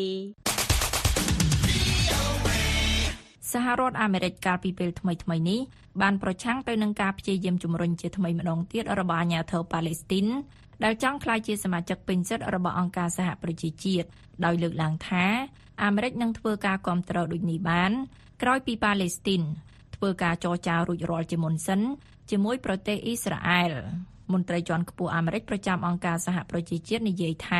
សហរដ្ឋអាមេរិកកាលពីពេលថ្មីៗនេះបានប្រឆាំងទៅនឹងការព្យាយាមជំរុញជាថ្មីម្ដងទៀតរបស់អាញាធរប៉ាឡេស្ទីនដែលចង់ក្លាយជាសមាជិកពេញសិទ្ធិរបស់អង្គការសហប្រជាជាតិដោយលើកឡើងថាអាមេរិកនឹងធ្វើការគាំទ្រដូចនេះបានក្រោយពីប៉ាឡេស្ទីនធ្វើការចរចារួចរាល់ជាមុនសិនជាមួយប្រទេសអ៊ីស្រាអែលមន្ត្រីជាន់ខ្ពស់អាមេរិកប្រចាំអង្គការសហប្រជាជាតិនិយាយថា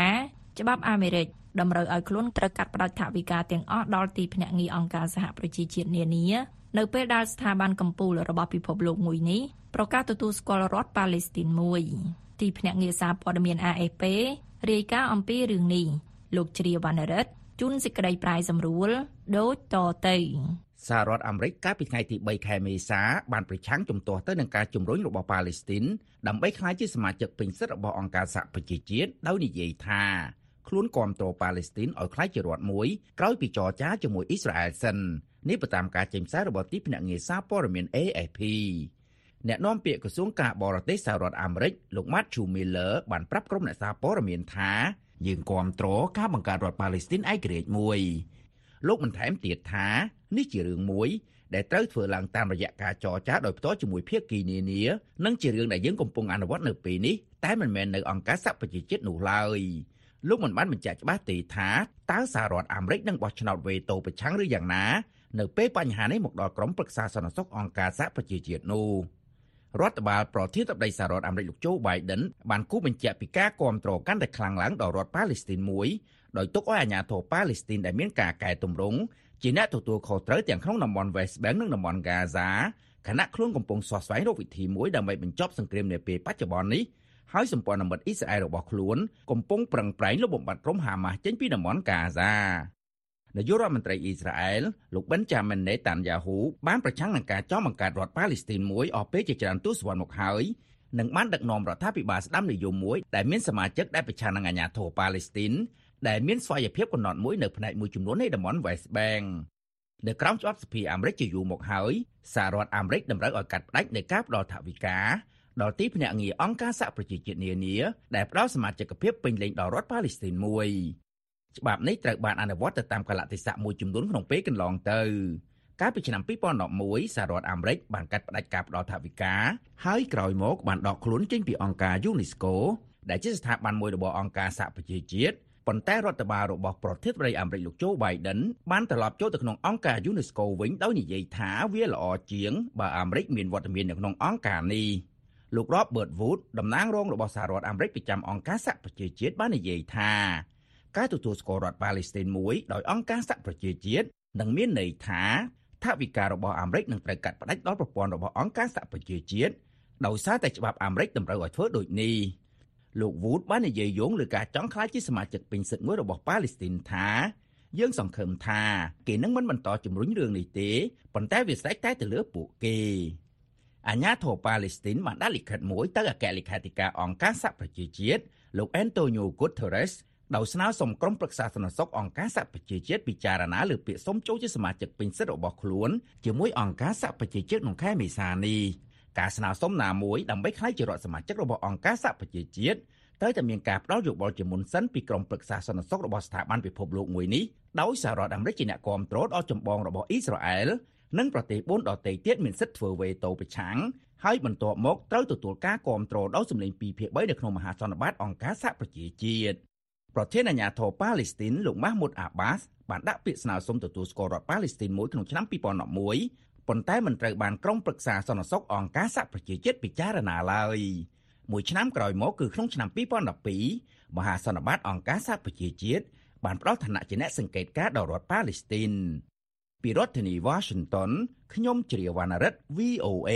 ច្បាប់អាមេរិកតម្រូវឲ្យខ្លួនត្រូវកាត់ផ្តាច់ថវិកាទាំងអស់ដល់ទីភ្នាក់ងារអង្គការសហប្រជាជាតិនានានៅពេលដែលស្ថាប័នកំពូលរបស់ពិភពលោកមួយនេះប្រកាសទទួលស្គាល់រដ្ឋប៉ាឡេស្ទីនមួយទីភ្នាក់ងារសារព័ត៌មាន A F P រាយការណ៍អំពីរឿងនេះលោកជ្រាវណ្ណរិទ្ធជួនសេចក្តីប្រាយសម្រួលដូចតទៅសហរដ្ឋអាមេរិកកាលពីថ្ងៃទីបីខែមេសាបានប្រឆាំងជំទាស់ទៅនឹងការជំរុញរបស់ប៉ាឡេស្ទីនដើម្បីក្លាយជាសមាជិកពេញសិទ្ធិរបស់អង្គការសហប្រជាជាតិដោយនិយាយថាខ្លួនគាំទ្រប៉ាឡេស្ទីនឲ្យក្លាយជារដ្ឋមួយក្រោយពីចរចាជាមួយអ៊ីស្រាអែលសិននេះបើតាមការចេញផ្សាយរបស់ទីភ្នាក់ងារសារព័ត៌មាន A F P អ្នកនាំពាក្យក្រសួងការបរទេសសហរដ្ឋអាមេរិកលោក Matthew Miller បានប្រាប់ក្រុមអ្នកសារព័ត៌មានថាយើងគាំទ្រការបង្កើតរដ្ឋប៉ាឡេស្ទីនឯករាជ្យមួយលោកបន្ថែមទៀតថានេះជារឿងមួយដែលត្រូវធ្វើឡើងតាមរយៈការចរចាដោយផ្ទាល់ជាមួយភាគីនានានិងជារឿងដែលយើងកំពុងអនុវត្តនៅពេលនេះតែមិនមែននៅអង្គការសហប្រជាជាតិនោះឡើយលោកមិនបានបញ្ជាក់ច្បាស់ទេថាតើសហរដ្ឋអាមេរិកនឹងបោះឆ្នោតវេតូប្រឆាំងឬយ៉ាងណានៅពេលបញ្ហានេះមកដល់ក្រុមប្រឹក្សាសន្តិសុខអង្គការសហប្រជាជាតិនោះរដ្ឋបាលប្រធានាធិបតីសហរដ្ឋអាមេរិកលោក Joe Biden បានគូបញ្ជាក់ពីការគាំទ្រកាន់តែខ្លាំងឡើងដល់រដ្ឋប៉ាឡេស្ទីនមួយដោយទុកឲ្យអាជ្ញាធរប៉ាឡេស្ទីនដែលមានការកែតម្រង់ជាអ្នកទទួលខុសត្រូវទាំងក្នុងតំបន់ West Bank និងតំបន់ Gaza ខណៈខ្លួនកំពុងស្វែងរកវិធីមួយដើម្បីបញ្ចប់សង្គ្រាមនាពេលបច្ចុប្បន្ននេះហើយសម្ព័ន្ធមិត្តអ៊ីស្រាអែលរបស់ខ្លួនកំពុងប្រឹងប្រែងលុបបំបាត់ក្រុមហាម៉ាស់ចេញពីតំបន់ Gaza នាយករដ្ឋមន្ត្រីអ៊ីស្រាអែលលោក Benjamin Netanyahu បានប្រឆាំងនឹងការចោទបង្កើតរដ្ឋប៉ាឡេស្ទីនមួយអស់ពេលជាច្រើនទសវត្សរ៍មកហើយនិងបានដឹកនាំរដ្ឋាភិបាលស្ដាំនិយមមួយដែលមានសមាជិកដែលប្រឆាំងនឹងអាជ្ញាធរប៉ាឡេស្ទីនដែលមានស្វ័យភាពកំណត់មួយនៅផ្នែកមួយចំនួននៃតំបន់ West Bank នៅក្រោមច្បាប់សភាអាមេរិកជាយូរមកហើយសហរដ្ឋអាមេរិកតម្រូវឲ្យកាត់ផ្តាច់នៃការផ្ដល់ថវិកាដល់ទីភ្នាក់ងារអង្គការសហប្រជាជាតិនានាដែលផ្ដល់សមាជិកភាពពេញលេញដល់រដ្ឋប៉ាឡេស្ទីនមួយច្បាប់នេះត្រូវបានអនុវត្តទៅតាមកាលៈទេសៈមួយចំនួនក្នុងពេលកន្លងទៅកាលពីឆ្នាំពីរពាន់ដប់មួយសហរដ្ឋអាមេរិកបានកាត់ផ្តាច់ការផ្ដល់ថវិកាហើយក្រោយមកបានដកខ្លួនចេញពីអង្គការ UNESCO ដែលជាស្ថាប័នមួយរបស់អង្គការសហប្រជាជាតិប៉ុន្តែរដ្ឋបាលរបស់ប្រធានាធិបតីអាមេរិកលោក Joe Biden បានត្រឡប់ចូលទៅក្នុងអង្គការ UNESCO វិញដោយនិយាយថាវាល្អជាងបើអាមេរិកមានវត្តមាននៅក្នុងអង្គការនេះលោក Robert Wood តំណាងរងរបស់សហរដ្ឋអាមេរិកប្រចាំអង្គការសហប្រជាជាតិបាននិយាយថាការទទួលស្គាល់រដ្ឋប៉ាឡេស្ទីនមួយដោយអង្គការសហប្រជាជាតិនឹងមានន័យថាថវិការបស់អាមេរិកនឹងត្រូវកាត់ផ្តាច់ដល់ប្រព័ន្ធរបស់អង្គការសហប្រជាជាតិដោយសារតែច្បាប់អាមេរិកតម្រូវឲ្យធ្វើដូចនេះលោក Wood បាននិយាយយោងលើការចង់ក្លាយជាសមាជិកពេញសិទ្ធិមួយរបស់ប៉ាឡេស្ទីនថាយើងសង្ឃឹមថាគេនឹងមិនបន្តជំរុញរឿងនេះទេប៉ុន្តែវាស្រេចតែទៅលើពួកគេអាជ្ញាធរប៉ាឡេស្ទីនបានដាក់លិខិតមួយទៅអគ្គលេខាធិការអង្គការសហប្រជាជាតិលោក Antonio Guterres ដោយស្នើសុំក្រុមប្រឹក្សាសន្តិសុខអង្គការសហប្រជាជាតិពិចារណាលើពាក្យសុំចូលជាសមាជិកពេញសិទ្ធិរបស់ខ្លួនជាមួយអង្គការសហប្រជាជាតិក្នុងខែមេសានេះការស្នើសុំណាមួយដើម្បីក្លាយជារដ្ឋសមាជិករបស់អង្គការសហប្រជាជាតិត្រូវតែមានការផ្ដល់យោបល់ជាមុនសិនពីក្រុមប្រឹក្សាសន្តិសុខរបស់ស្ថាប័នពិភពលោកមួយនេះដោយសហរដ្ឋអាមេរិកជាអ្នកគាំទ្រដល់ចម្បងរបស់អ៊ីស្រាអែលនិងប្រទេសបួនដទៃទៀតមានសិទ្ធិធ្វើវេតូប្រឆាំងហើយបន្ទាប់មកត្រូវទទួលការគាំទ្រដោយសម្លេងពីរភាគបីនៅក្នុងមហាសន្និបាតអង្គការសហប្រជាជាតិប្រធានអាជ្ញាធរប៉ាឡេស្ទីនលោក Mahmoud Abbas បានដាក់ពាក្យស្នើសុំទទួលស្គាល់រដ្ឋប៉ាឡេស្ទីនមួយក្នុងឆ្នាំពីរពាន់ដប់មួយប៉ុន្តែមិនត្រូវបានក្រុមប្រឹក្សាសន្តិសុខអង្គការសហប្រជាជាតិពិចារណាឡើយមួយឆ្នាំក្រោយមកគឺក្នុងឆ្នាំពីរពាន់ដប់ពីរមហាសន្និបាតអង្គការសហប្រជាជាតិបានផ្ដល់ឋានៈជាអ្នកសង្កេតការណ៍ដល់រដ្ឋប៉ាឡេស្ទីនពីរដ្ឋធានី Washington ខ្ញុំជ្រាវណ្ណរិទ្ធ V O A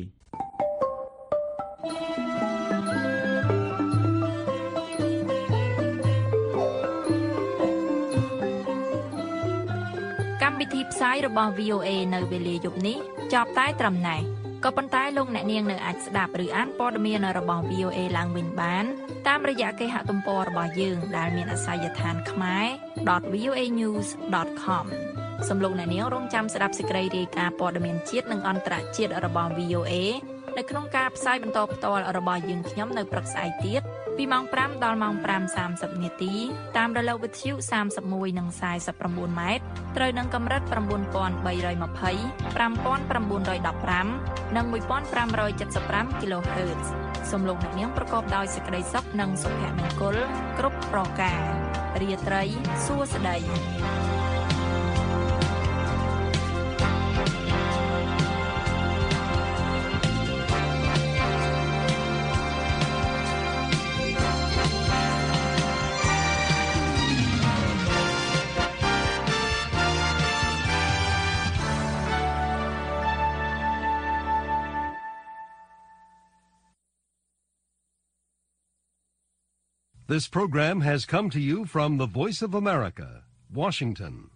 កម្មវិធីផ្សាយរបស់ V O A នៅវេលាយប់នេះចប់តែត្រឹមណេះក៏ប៉ុន្តែលោកអ្នកនាងនៅអាចស្ដាប់ឬអានព័ត៌មានរបស់ V O A ឡើងវិញបានតាមរយៈគេហទំព័ររបស់យើងដែលមានអាសយដ្ឋាន ខ្មែរ ដត វី អូ เอ ញូស ដត ខម សំឡេងអ្នកនាងរងចាំស្ដាប់សេចក្តីរាយការណ៍ព័ត៌មានជាតិនិងអន្តរជាតិរបស់ V O A នៅក្នុងការផ្សាយបន្តផ្ទាល់របស់យើងខ្ញុំនៅព្រឹកស្អែកទៀតពីម៉ោងប្រាំដល់ម៉ោងប្រាំសាមសិបនាទីតាមរលកវិទ្យុសាមសិបមួយនិងសាយសិបប្រាំបួនម៉ែត្រត្រូវនឹងកម្រិត៩បី២០ ៥៩១៥ និងមួយពាន់ប្រាំរយเจ็ดสิบห้า kHz សំឡេងអ្នកនាងប្រកបដោយសេចក្តីសុខនិងសុភមង្គលគ្រប់ប្រការរាត្រីសួស្តី This program has come to you from the Voice of America, Washington.